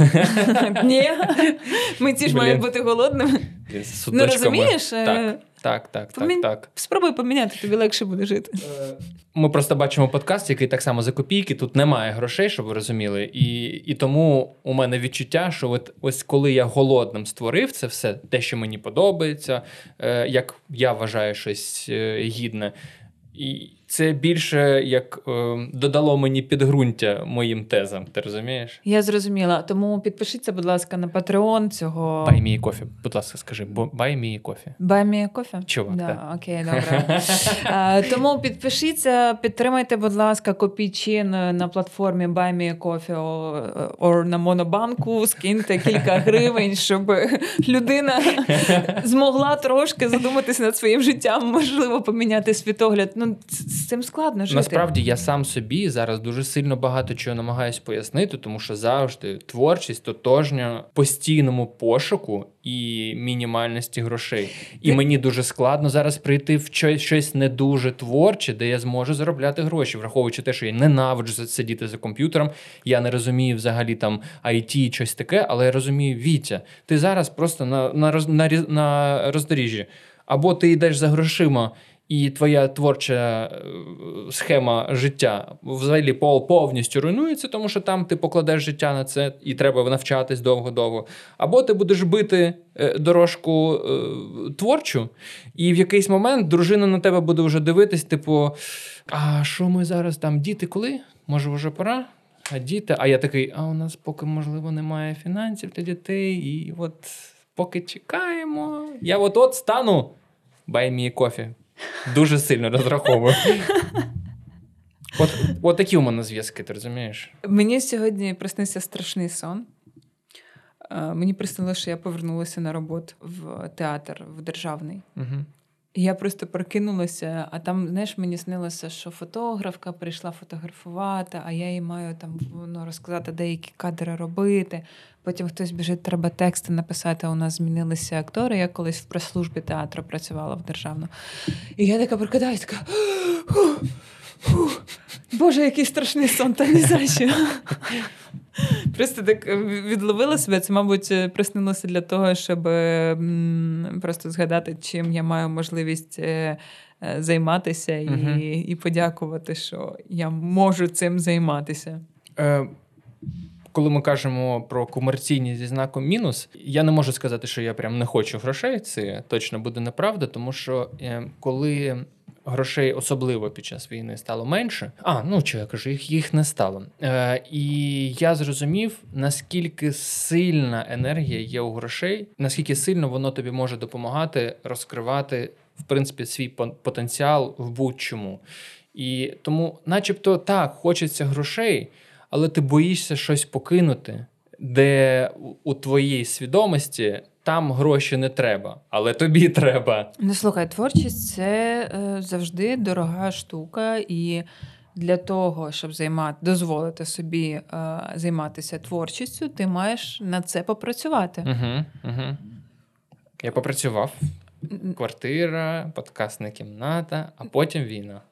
Ні, митці ж мають бути голодними. Не розумієш? Так, так, так, Помін... так, так. Спробуй поміняти, тобі легше буде жити. Ми просто бачимо подкаст, який так само за копійки, тут немає грошей, щоб ви розуміли. І, і тому у мене відчуття, що от, ось коли я голодним створив це все, те, що мені подобається, як я вважаю щось гідне, і це більше як е, додало мені підґрунтя моїм тезам, ти розумієш? Я зрозуміла. Тому підпишіться, будь ласка, на Patreon цього... Buy me coffee. Будь ласка, скажи. Buy me coffee. Buy me coffee? Чувак, да, так. Окей, добре. а, тому підпишіться, підтримайте, будь ласка, Копійчин на платформі Buy me coffee або на Монобанку, скиньте кілька гривень, щоб людина змогла трошки задуматися над своїм життям, можливо, поміняти світогляд. Ну, з цим складно жити. Насправді, я сам собі зараз дуже сильно багато чого намагаюсь пояснити, тому що завжди творчість тотожня постійному пошуку і мінімальності грошей. І Ти... мені дуже складно зараз прийти в щось, щось не дуже творче, де я зможу заробляти гроші, враховуючи те, що я ненавиджу сидіти за комп'ютером, я не розумію взагалі там ай ті, щось таке, але я розумію, Вітя, ти зараз просто на, на, роз, на, на роздоріжжі. Або ти йдеш за грошима, і твоя творча схема життя взагалі повністю руйнується, тому що там ти покладеш життя на це і треба навчатись довго-довго. Або ти будеш бити дорожку творчу, і в якийсь момент дружина на тебе буде вже дивитись, типу, а що ми зараз там, діти коли? Може вже пора? А діти? А я такий, а у нас поки, можливо, немає фінансів для дітей, і от поки чекаємо, я от-от стану buy me coffee. Дуже сильно розраховую. От, от такі у мене зв'язки, ти розумієш? Мені сьогодні приснився страшний сон. Мені приснилося, що я повернулася на роботу в театр, в державний. Угу. І я просто прокинулася, а там, знаєш, мені снилося, що фотографка прийшла фотографувати, а я їй маю там ну, розказати, деякі кадри робити. Потім хтось біжить, треба тексти написати, у нас змінилися актори. Я колись в прес-службі театру працювала в державному. І я така прокидаюсь, така... Фу, фу. Боже, який страшний сон, та ні за що. Просто так відловила себе. Це, мабуть, приснилося для того, щоб просто згадати, чим я маю можливість займатися і, угу. і подякувати, що я можу цим займатися. Е, коли ми кажемо про комерційність зі знаком мінус, я не можу сказати, що я прям не хочу грошей. Це точно буде неправда, тому що е, коли... грошей особливо під час війни стало менше. А, ну, що я кажу, їх, їх не стало. Е, і я зрозумів, наскільки сильна енергія є у грошей, наскільки сильно воно тобі може допомагати розкривати, в принципі, свій потенціал в будь-чому. І тому, начебто, так, хочеться грошей, але ти боїшся щось покинути, де у твоїй свідомості там гроші не треба, але тобі треба. Ну, слухай, творчість – це е, завжди дорога штука, і для того, щоб займати, дозволити собі е, займатися творчістю, ти маєш над це попрацювати. Угу, угу. Я попрацював. Квартира, подкастна кімната, а потім війна.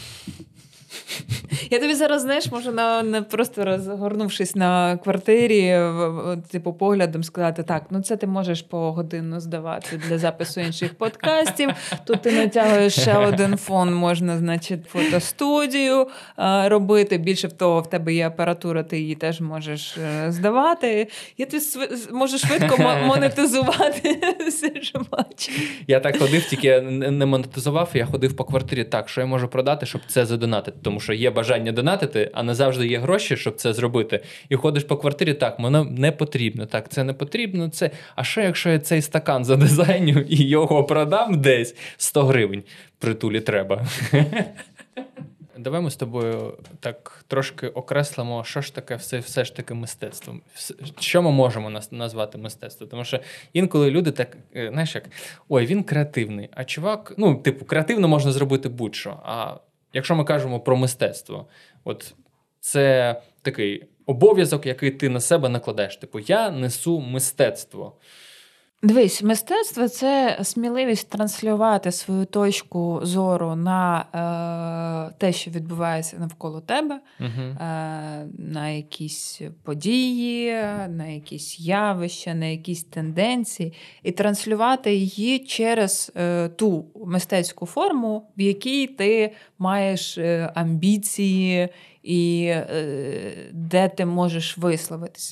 Я тобі зараз, знаєш, можу на, на просто розгорнувшись на квартирі, типу, поглядом сказати, так, ну це ти можеш по годину здавати для запису інших подкастів, тут ти натягуєш ще один фон, можна, значить, фотостудію а, робити, більше в того, в тебе є апаратура, ти її теж можеш здавати. Я тобі св... можу швидко монетизувати все, що бачу. Я так ходив, тільки не монетизував, я ходив по квартирі, так, що я можу продати, щоб це задонатити, тому що є бажання донатити, а не завжди є гроші, щоб це зробити. І ходиш по квартирі, так, воно не потрібно, так, це не потрібно, це... А що, якщо я цей стакан задизайню і його продам десь сто гривень? Притулі треба. Давай ми з тобою так трошки окреслимо, що ж таке все, все ж таки мистецтво. Що ми можемо назвати мистецтво? Тому що інколи люди так, знаєш як, ой, він креативний, а чувак, ну, типу, креативно можна зробити будь-що, а якщо ми кажемо про мистецтво, от це такий обов'язок, який ти на себе накладаєш. Типу, я несу мистецтво. Дивись, мистецтво – це сміливість транслювати свою точку зору на е, те, що відбувається навколо тебе, угу. е, на якісь події, на якісь явища, на якісь тенденції, і транслювати її через е, ту мистецьку форму, в якій ти маєш е, амбіції і е, де ти можеш висловитися.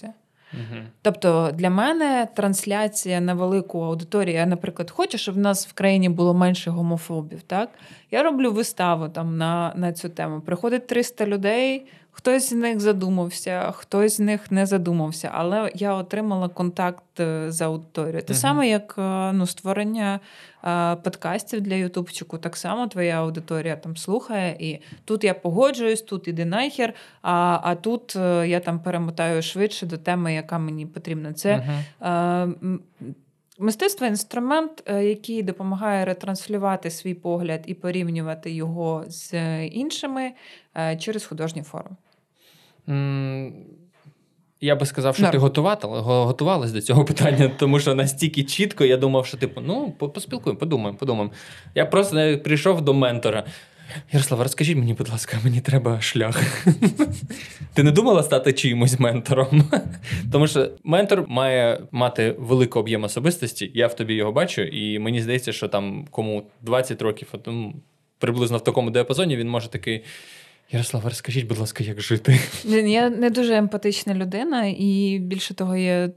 Угу. Тобто для мене трансляція на велику аудиторію, я, наприклад, хочу, щоб в нас в країні було менше гомофобів, так? Я роблю виставу там на, на цю тему. Приходить триста людей, хтось з них задумався, хтось з них не задумався, але я отримала контакт з аудиторією. Те uh-huh. саме, як ну, створення а, подкастів для ютубчику, так само твоя аудиторія там слухає, і тут я погоджуюсь, тут іди нахер, а, а тут я там перемотаю швидше до теми, яка мені потрібна. Це uh-huh. а, мистецтво – інструмент, який допомагає ретранслювати свій погляд і порівнювати його з іншими через художні форми. Mm, я би сказав, що Норм. Ти готувала, готувалась до цього питання, тому що настільки чітко я думав, що типу, ну, поспілкуємо, подумаємо, подумаємо. Я просто прийшов до ментора. Ярослава, розкажіть мені, будь ласка, мені треба шлях. Ти не думала стати чиїмось ментором? Тому що ментор має мати великий об'єм особистості, я в тобі його бачу, і мені здається, що там кому двадцять років, ну, приблизно в такому діапазоні, він може такий: Ярослава, розкажіть, будь ласка, як жити? Я не дуже емпатична людина, і більше того, я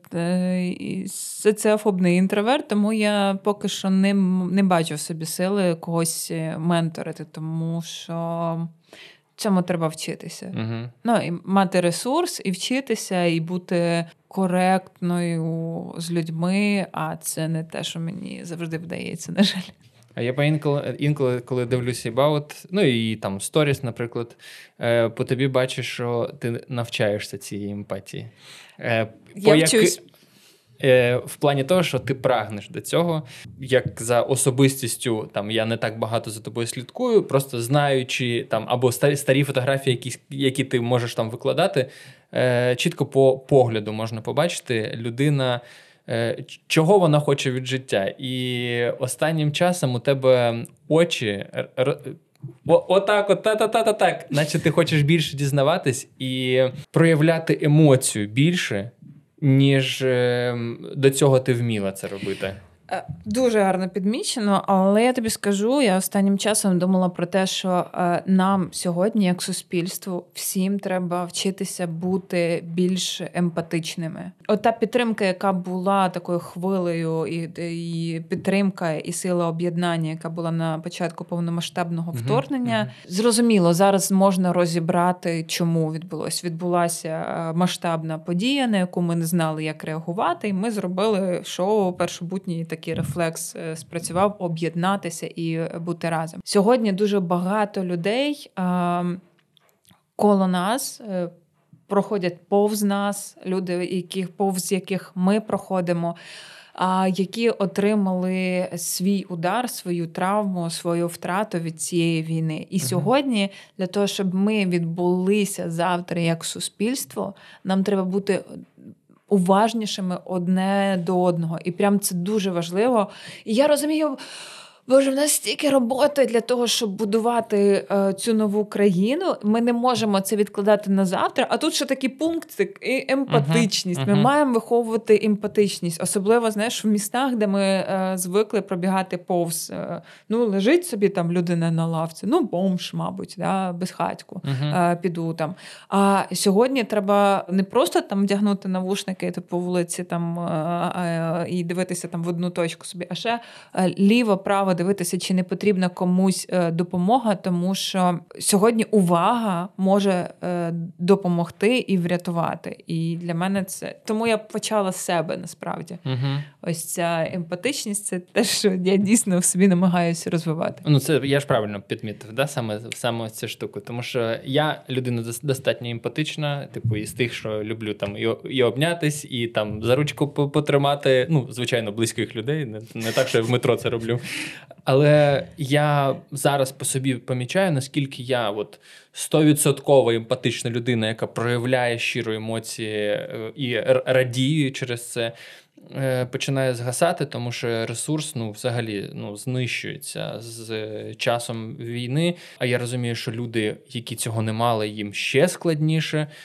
соціофобний інтроверт, тому я поки що не, не бачу в собі сили когось менторити, тому що цьому треба вчитися. Угу. Ну, і мати ресурс, і вчитися, і бути коректною з людьми, а це не те, що мені завжди вдається, на жаль. А я інколи, інколи, коли дивлюся About, ну і там сторіс, наприклад, е, по тобі бачу, що ти навчаєшся цієї емпатії. Е, я вчусь. Як, е, в плані того, що ти прагнеш до цього. Як за особистістю, там, я не так багато за тобою слідкую, просто знаючи там, або старі, старі фотографії, які, які ти можеш там викладати, е, чітко по погляду можна побачити, людина... чого вона хоче від життя. І останнім часом у тебе очі о, отак, от та-та-та-та-так, наче ти хочеш більше дізнаватись і проявляти емоцію більше, ніж до цього ти вміла це робити. Дуже гарно підмічено, але я тобі скажу, я останнім часом думала про те, що нам сьогодні, як суспільству, всім треба вчитися бути більш емпатичними. От та підтримка, яка була такою хвилею, і, і підтримка, і сила об'єднання, яка була на початку повномасштабного вторгнення, mm-hmm. зрозуміло, зараз можна розібрати, чому відбулося. Відбулася масштабна подія, на яку ми не знали, як реагувати, і ми зробили шоу «Першобутній» такий рефлекс спрацював, об'єднатися і бути разом. Сьогодні дуже багато людей а, коло нас а, проходять повз нас, люди, яких, повз яких ми проходимо, а, які отримали свій удар, свою травму, свою втрату від цієї війни. І uh-huh. сьогодні для того, щоб ми відбулися завтра як суспільство, нам треба бути уважнішими одне до одного. І прям це дуже важливо. І я розумію, боже, в нас стільки роботи для того, щоб будувати е, цю нову країну. Ми не можемо це відкладати на завтра. А тут ще такий пунктик і емпатичність. Uh-huh. Ми uh-huh. маємо виховувати емпатичність. Особливо, знаєш, в містах, де ми е, звикли пробігати повз. Е, ну, лежить собі там людина на лавці. Ну, бомж, мабуть, да, безхатьку. Uh-huh. Е, піду там. А сьогодні треба не просто там вдягнути навушники по вулиці там, е, е, і дивитися там в одну точку собі, а ще е, ліво-право дивитися, чи не потрібна комусь допомога, тому що сьогодні увага може допомогти і врятувати. І для мене це... Тому я почала з себе, насправді. Угу. Ось ця емпатичність – це те, що я дійсно в собі намагаюся розвивати. Ну, це я ж правильно підмітив, да? саме, саме цю штуку. Тому що я людина достатньо емпатична, типу, із тих, що люблю там і, і обнятись, і там за ручку потримати, ну, звичайно, близьких людей, не, не так, що я в метро це роблю. Але я зараз по собі помічаю, наскільки я от сто відсотків емпатична людина, яка проявляє щиро емоції і радіє через це, починає згасати, тому що ресурс, ну, взагалі, ну, знищується з часом війни. А я розумію, що люди, які цього не мали, їм ще складніше.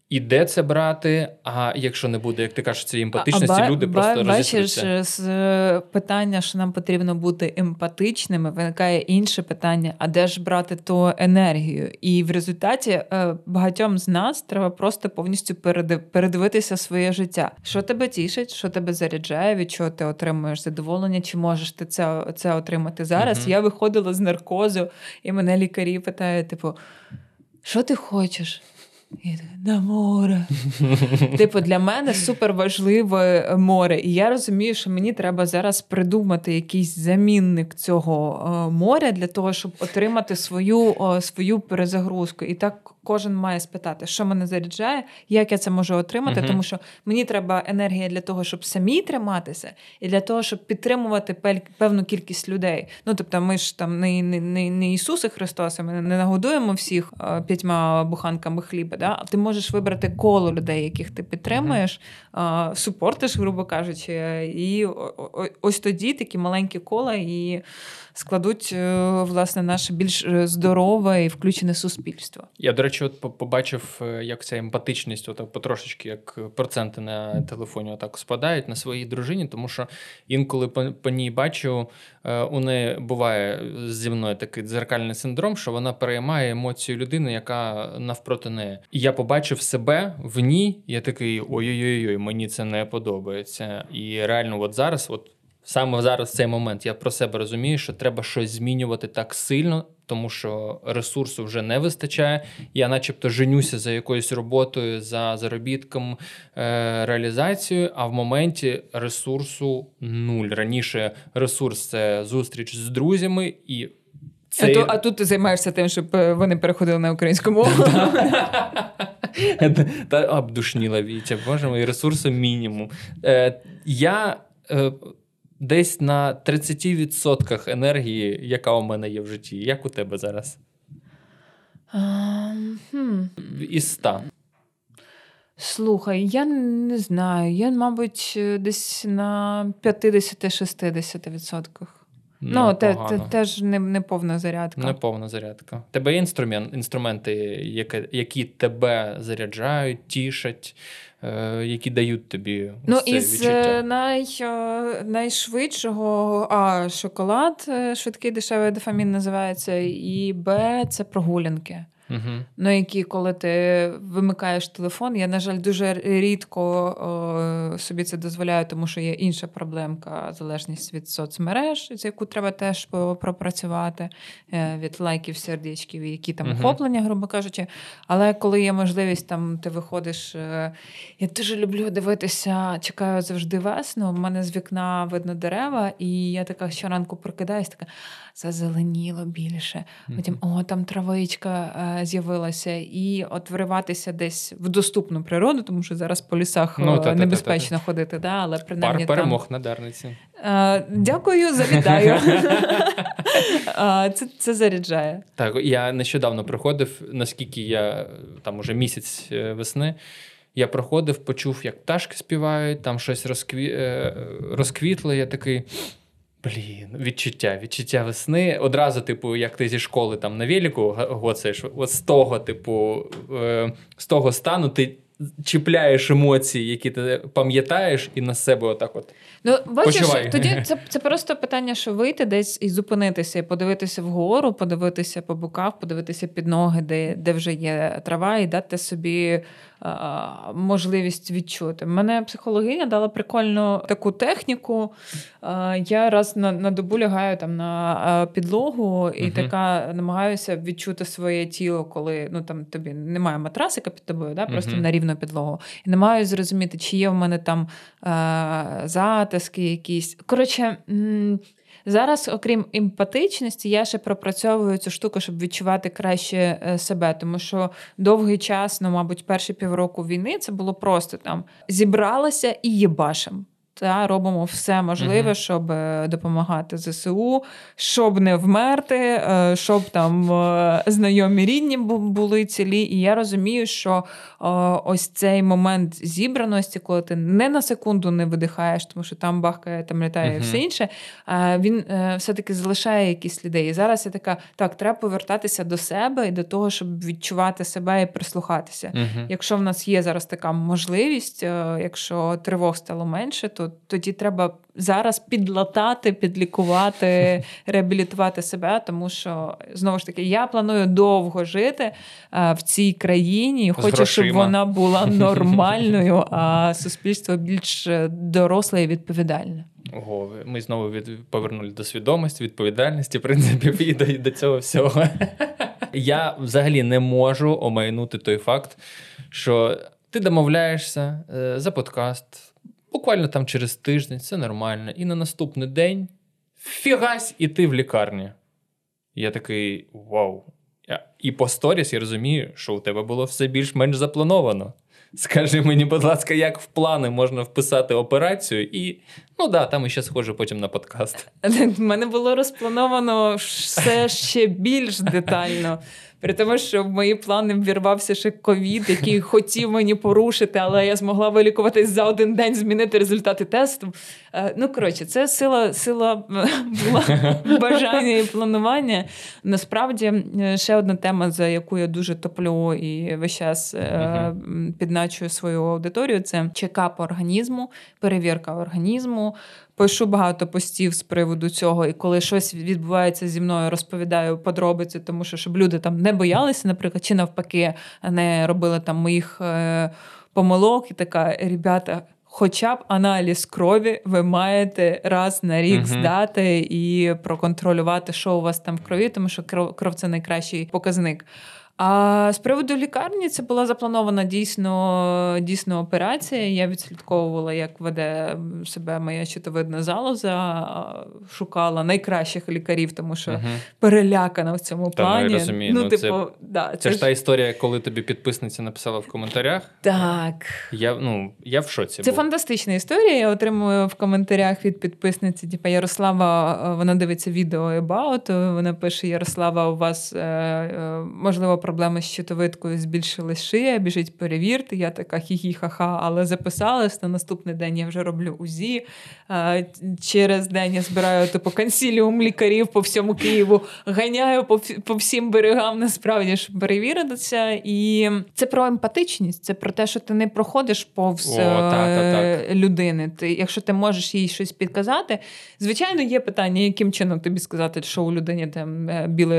І де це брати, а якщо не буде, як ти кажеш, цієї емпатичності, а, люди ба, просто розісруться. Бачиш, з питання, що нам потрібно бути емпатичними, виникає інше питання, а де ж брати ту енергію? І в результаті багатьом з нас треба просто повністю передивитися своє життя. Що тебе тішить, що тебе заряджає, від чого ти отримуєш задоволення, чи можеш ти це, це отримати зараз? Угу. Я виходила з наркозу, і мене лікарі питають, типу, що ти хочеш? І я така, на море. Типу, для мене супер важливе море. І я розумію, що мені треба зараз придумати якийсь замінник цього моря для того, щоб отримати свою, свою перезагрузку. І так кожен має спитати, що мене заряджає, як я це можу отримати, uh-huh. тому що мені треба енергія для того, щоб самі триматися, і для того, щоб підтримувати певну кількість людей. Ну, тобто, ми ж там не, не, не Ісуси Христоси, ми не нагодуємо всіх а, п'ятьма буханками хліба, да? А ти можеш вибрати коло людей, яких ти підтримуєш, uh-huh. а, супортиш, грубо кажучи, і ось тоді такі маленькі кола і складуть, власне, наше більш здорове і включене суспільство. Я, до речі, от побачив, як ця емпатичність от, потрошечки, як проценти на телефоні отак спадають на своїй дружині, тому що інколи по, по ній бачу, у неї буває зі мною такий дзеркальний синдром, що вона переймає емоцію людини, яка навпроти неї. І я побачив себе в ній, я такий, ой-ой-ой, мені це не подобається. І реально от зараз, от саме зараз в цей момент я про себе розумію, що треба щось змінювати так сильно, тому що ресурсу вже не вистачає. Я начебто женюся за якоюсь роботою, за заробітком, е- реалізацією, а в моменті ресурсу нуль. Раніше ресурс – це зустріч з друзями і це... А, то, а тут ти займаєшся тим, щоб вони переходили на українську мову? Та обдушніла, Вітя, боже мій, ресурсу мінімум. Е- я... Е- Десь на тридцять відсотків енергії, яка у мене є в житті. Як у тебе зараз? Um, hmm. Із ста. Слухай, я не знаю. Я, мабуть, десь на п'ятдесят-шістдесят відсотків. Ну, те, те, теж не, не повна зарядка. Не повна зарядка. У тебе є інструмент, інструменти, які, які тебе заряджають, тішать, е, які дають тобі ну, це із відчуття? Най, найшвидшого, а, шоколад, швидкий дешевий дофамін називається, і Б, це прогулянки. Угу. Ну, які, коли ти вимикаєш телефон, я, на жаль, дуже рідко о, собі це дозволяю, тому що є інша проблемка, залежність від соцмереж, з яку треба теж пропрацювати, від лайків, сердечків, які там uh-huh. охоплення, грубо кажучи. Але коли є можливість, там ти виходиш, я дуже люблю дивитися, чекаю завжди весну, в мене з вікна видно дерева, і я така щоранку прокидаюсь, така, зазеленіло більше, потім, о, там травичка з'явилася, і от вриватися десь в доступну природу, тому що зараз по лісах ну, та, небезпечно та, та, та. ходити, да, але принаймні Парк перемог там... на Дарниці. А, дякую, завітаю. а, це, це заряджає. Так, я нещодавно приходив, наскільки я, там уже місяць весни, я проходив, почув, як пташки співають, там щось розкві... розквітло, я такий... Блін, відчуття, відчуття весни. Одразу, типу, як ти зі школи там на велику гоцаєш, от з того, типу, е, з того стану ти чіпляєш емоції, які ти пам'ятаєш, і на себе отак от ну, бачиш, почувай. Тоді це, це просто питання, що вийти десь і зупинитися, і подивитися вгору, подивитися по боках, подивитися під ноги, де, де вже є трава, і дати собі а, можливість відчути. Мене психологиня дала прикольну таку техніку. А, я раз на, на добу лягаю там на підлогу і угу. така намагаюся відчути своє тіло, коли ну, там, тобі немає матрасика під тобою, да, просто угу. на рівну підлогу. І намагаюся зрозуміти, чи є в мене там а, затиски якісь. Коротше, м- зараз, окрім емпатичності, я ще пропрацьовую цю штуку, щоб відчувати краще себе. Тому що довгий час, ну, мабуть, перші півроку війни, це було просто там зібралася і єбашем. та робимо все можливе, uh-huh. щоб допомагати ЗСУ, щоб не вмерти, щоб там знайомі рідні були цілі. І я розумію, що ось цей момент зібраності, коли ти не на секунду не видихаєш, тому що там бахкає, там літає uh-huh. і все інше, він все-таки залишає якісь сліди. І зараз я така, так, треба повертатися до себе і до того, щоб відчувати себе і прислухатися. Uh-huh. Якщо в нас є зараз така можливість, якщо тривог стало менше, то тоді треба зараз підлатати, підлікувати, реабілітувати себе, тому що, знову ж таки, я планую довго жити в цій країні, хочу, щоб вона була нормальною, а суспільство більш доросле і відповідальне. Ого, ми знову від... повернули до свідомості, відповідальності, принципів і до, до цього всього. Я взагалі не можу омайнути той факт, що ти домовляєшся за подкаст, буквально там через тиждень, це нормально, і на наступний день фігась, і ти в лікарні. Я такий, вау. І по сторіс я розумію, що у тебе було все більш-менш заплановано. Скажи мені, будь ласка, як в плани можна вписати операцію і, ну да, там іще схожу потім на подкаст. У мене було розплановано все ще більш детально. При тому, що в мої плани ввірвався ще ковід, який хотів мені порушити, але я змогла вилікуватись за один день, змінити результати тесту. Ну, коротше, це сила, сила була бажання і планування. Насправді, ще одна тема, за яку я дуже топлю і весь час uh-huh. підначую свою аудиторію, це чекап організму, перевірка організму. Пишу багато постів з приводу цього, і коли щось відбувається зі мною, розповідаю подробиці, тому що, щоб люди там не боялися, наприклад, чи навпаки, не робили там моїх е, помилок, і така, ребята, хоча б аналіз крові ви маєте раз на рік угу. здати і проконтролювати, що у вас там в крові, тому що кров, кров – це найкращий показник. А з приводу лікарні, це була запланована дійсно, дійсно операція. Я відслідковувала, як веде себе моя щитовидна залоза, шукала найкращих лікарів, тому що uh-huh. перелякана в цьому та, плані. Ну, розумію. Ну, ну, типу, це, да, це, це ж ж та історія, коли тобі підписниця написала в коментарях. Так. Я, ну, я в шоці Це був. фантастична історія. Я отримую в коментарях від підписниці, типу, Ярослава, вона дивиться відео About, вона пише, Ярослава, у вас, можливо, проблеми з щитовидкою, збільшилась шия, біжіть перевірте. Я така хі-хі-ха-ха, але записалась. На наступний день я вже роблю УЗІ. Через день я збираю типу консиліум лікарів по всьому Києву, ганяю по, по всім берегам, насправді, щоб перевіритися. І це про емпатичність, це про те, що ти не проходиш повз О, так, так, так. людини. Ти, якщо ти можеш їй щось підказати, звичайно, є питання, яким чином тобі сказати, що у людині там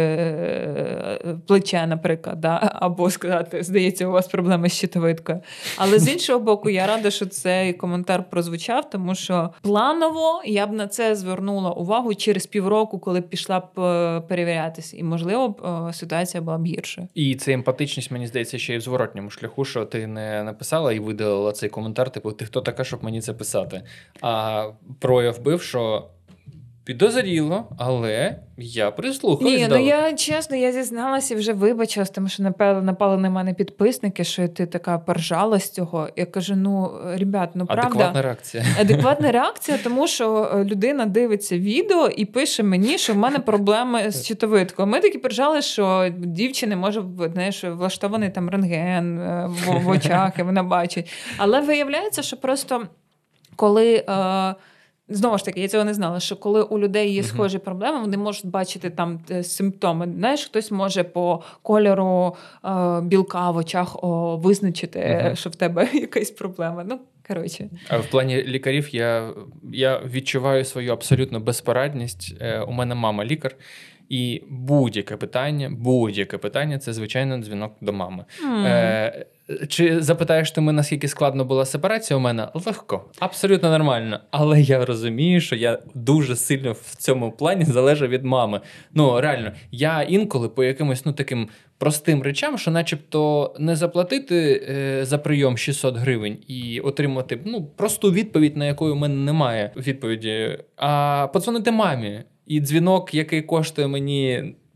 біле плече, наприклад, да? Або сказати, здається, у вас проблеми з щитовидкою. Але з іншого боку, я рада, що цей коментар прозвучав, тому що планово я б на це звернула увагу через півроку, коли б пішла б перевірятися. І, можливо, б ситуація була б гіршою. І це емпатичність, мені здається, ще й в зворотньому шляху, що ти не написала і видалила цей коментар, типу, ти хто така, щоб мені це писати? А прояв бив, що підозріло, але я прислухаюсь. Ні, ну я, чесно, я зізналася і вже вибачилась, тому що напали, напали на мене підписники, що ти така поржала з цього. Я кажу, ну, ребят, ну правда. Адекватна реакція. Адекватна реакція, тому що людина дивиться відео і пише мені, що в мене проблеми з щитовидкою. Ми такі поржали, що дівчини може, знаєш, влаштований там рентген в, в очах, і вона бачить. Але виявляється, що просто коли... Е, Знову ж таки, я цього не знала, що коли у людей є схожі uh-huh. проблеми, вони можуть бачити там симптоми. Знаєш, хтось може по кольору е, білка в очах о, визначити, uh-huh. що в тебе якась проблема. Ну, коротше. А в плані лікарів я, я відчуваю свою абсолютну безпорадність. Е, у мене мама лікар. І будь-яке питання, будь-яке питання – це, звичайно, дзвінок до мами. Mm. Е, чи запитаєш ти мене, наскільки складно була сепарація у мене? Легко, абсолютно нормально. Але я розумію, що я дуже сильно в цьому плані залежу від мами. Ну, реально, я інколи по якимось, ну, таким простим речам, що начебто не заплатити е, за прийом шістсот гривень і отримати, ну, просту відповідь, на яку у мене немає відповіді, а подзвонити мамі. І дзвінок, який коштує мені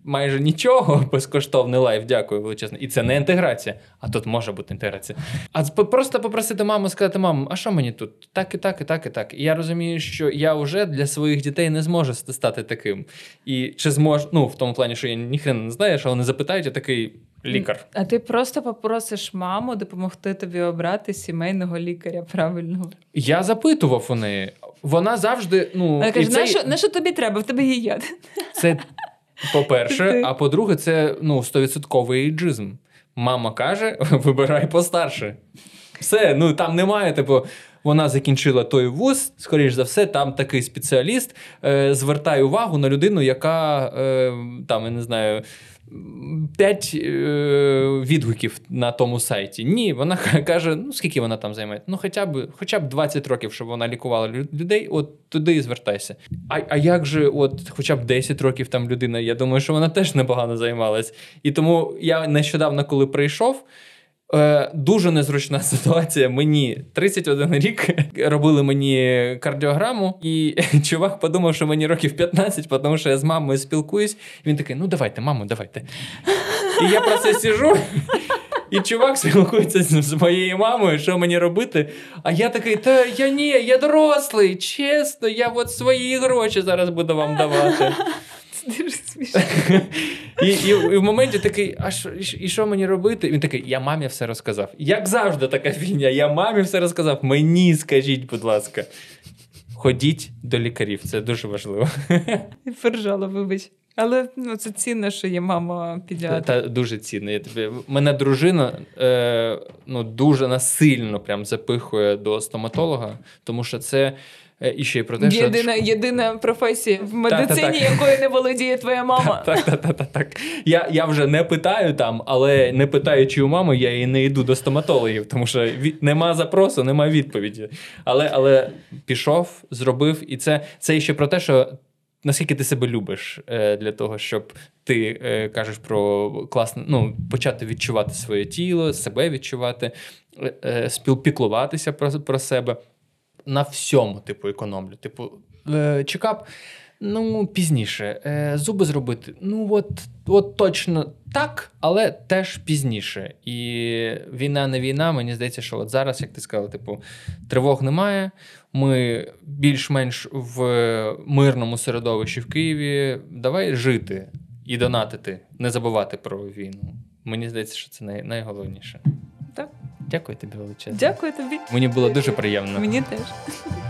майже нічого, безкоштовний лайф, дякую величезно. І це не інтеграція, а тут може бути інтеграція. А просто попросити маму, сказати, маму, а що мені тут? Так і так, і так, і так. І я розумію, що я вже для своїх дітей не зможу стати таким. І чи зможу, ну, в тому плані, що я ніхрена не знаю, що вони запитають, я такий лікар. А ти просто попросиш маму допомогти тобі обрати сімейного лікаря правильного? Я запитував у неї. Вона завжди, ну... Вона каже, цей... на, що, на що тобі треба? В тебе є яд. Це по-перше, а по-друге, це, ну, сто відсотків ейджизм. Мама каже, вибирай постарше. Все, ну, там немає, типу, вона закінчила той вуз, скоріш за все, там такий спеціаліст е, звертає увагу на людину, яка, е, там, я не знаю, п'ять е, відгуків на тому сайті. Ні, вона каже, ну, скільки вона там займає? Ну, хоча б, хоча б двадцять років, щоб вона лікувала людей, от туди і звертайся. А, а як же, от, хоча б десять років там людина, я думаю, що вона теж непогано займалась. І тому я нещодавно, коли прийшов, дуже незручна ситуація. Мені тридцять один рік, робили мені кардіограму, і чувак подумав, що мені років п'ятнадцять, тому що я з мамою спілкуюсь. Він такий, ну давайте, мамо, давайте. І я про це сижу, і чувак спілкується з моєю мамою, що мені робити. А я такий, та я ні, я дорослий, чесно, я от свої гроші зараз буду вам давати. Дуже смішно. І, і, і в моменті такий, а що, і що мені робити? Він такий, я мамі все розказав. Як завжди така фігня, я мамі все розказав. Мені скажіть, будь ласка. Ходіть до лікарів, це дуже важливо. Поржала, вибач. Але ну, це цінно, що є мама педіатр. Та, та дуже цінно. Я тобі... Мене дружина е, ну, дуже насильно прям запихує до стоматолога, тому що це і ще й про те, єдина, що... єдина професія в медицині, так, так, так. якою не володіє твоя мама. Так, так, так, так, так. Я, я вже не питаю там, але не питаючи у мами, я і не йду до стоматологів, тому що від... нема запросу, нема відповіді. Але, але пішов, зробив, і це, це ще про те, що наскільки ти себе любиш для того, щоб ти е, кажеш про класне, ну, почати відчувати своє тіло, себе відчувати, е, спілпіклуватися про, про себе. На всьому, типу, економлю. Типу, е, чекап, ну, пізніше. Е, зуби зробити, ну, от, от точно так, але теж пізніше. І війна не війна, мені здається, що от зараз, як ти сказала, типу, тривог немає. Ми більш-менш в мирному середовищі в Києві. Давай жити і донатити, не забувати про війну. Мені здається, що це най- найголовніше. Так. Дякую тобі величезно. Дякую тобі. Мені було дуже приємно. Мені теж.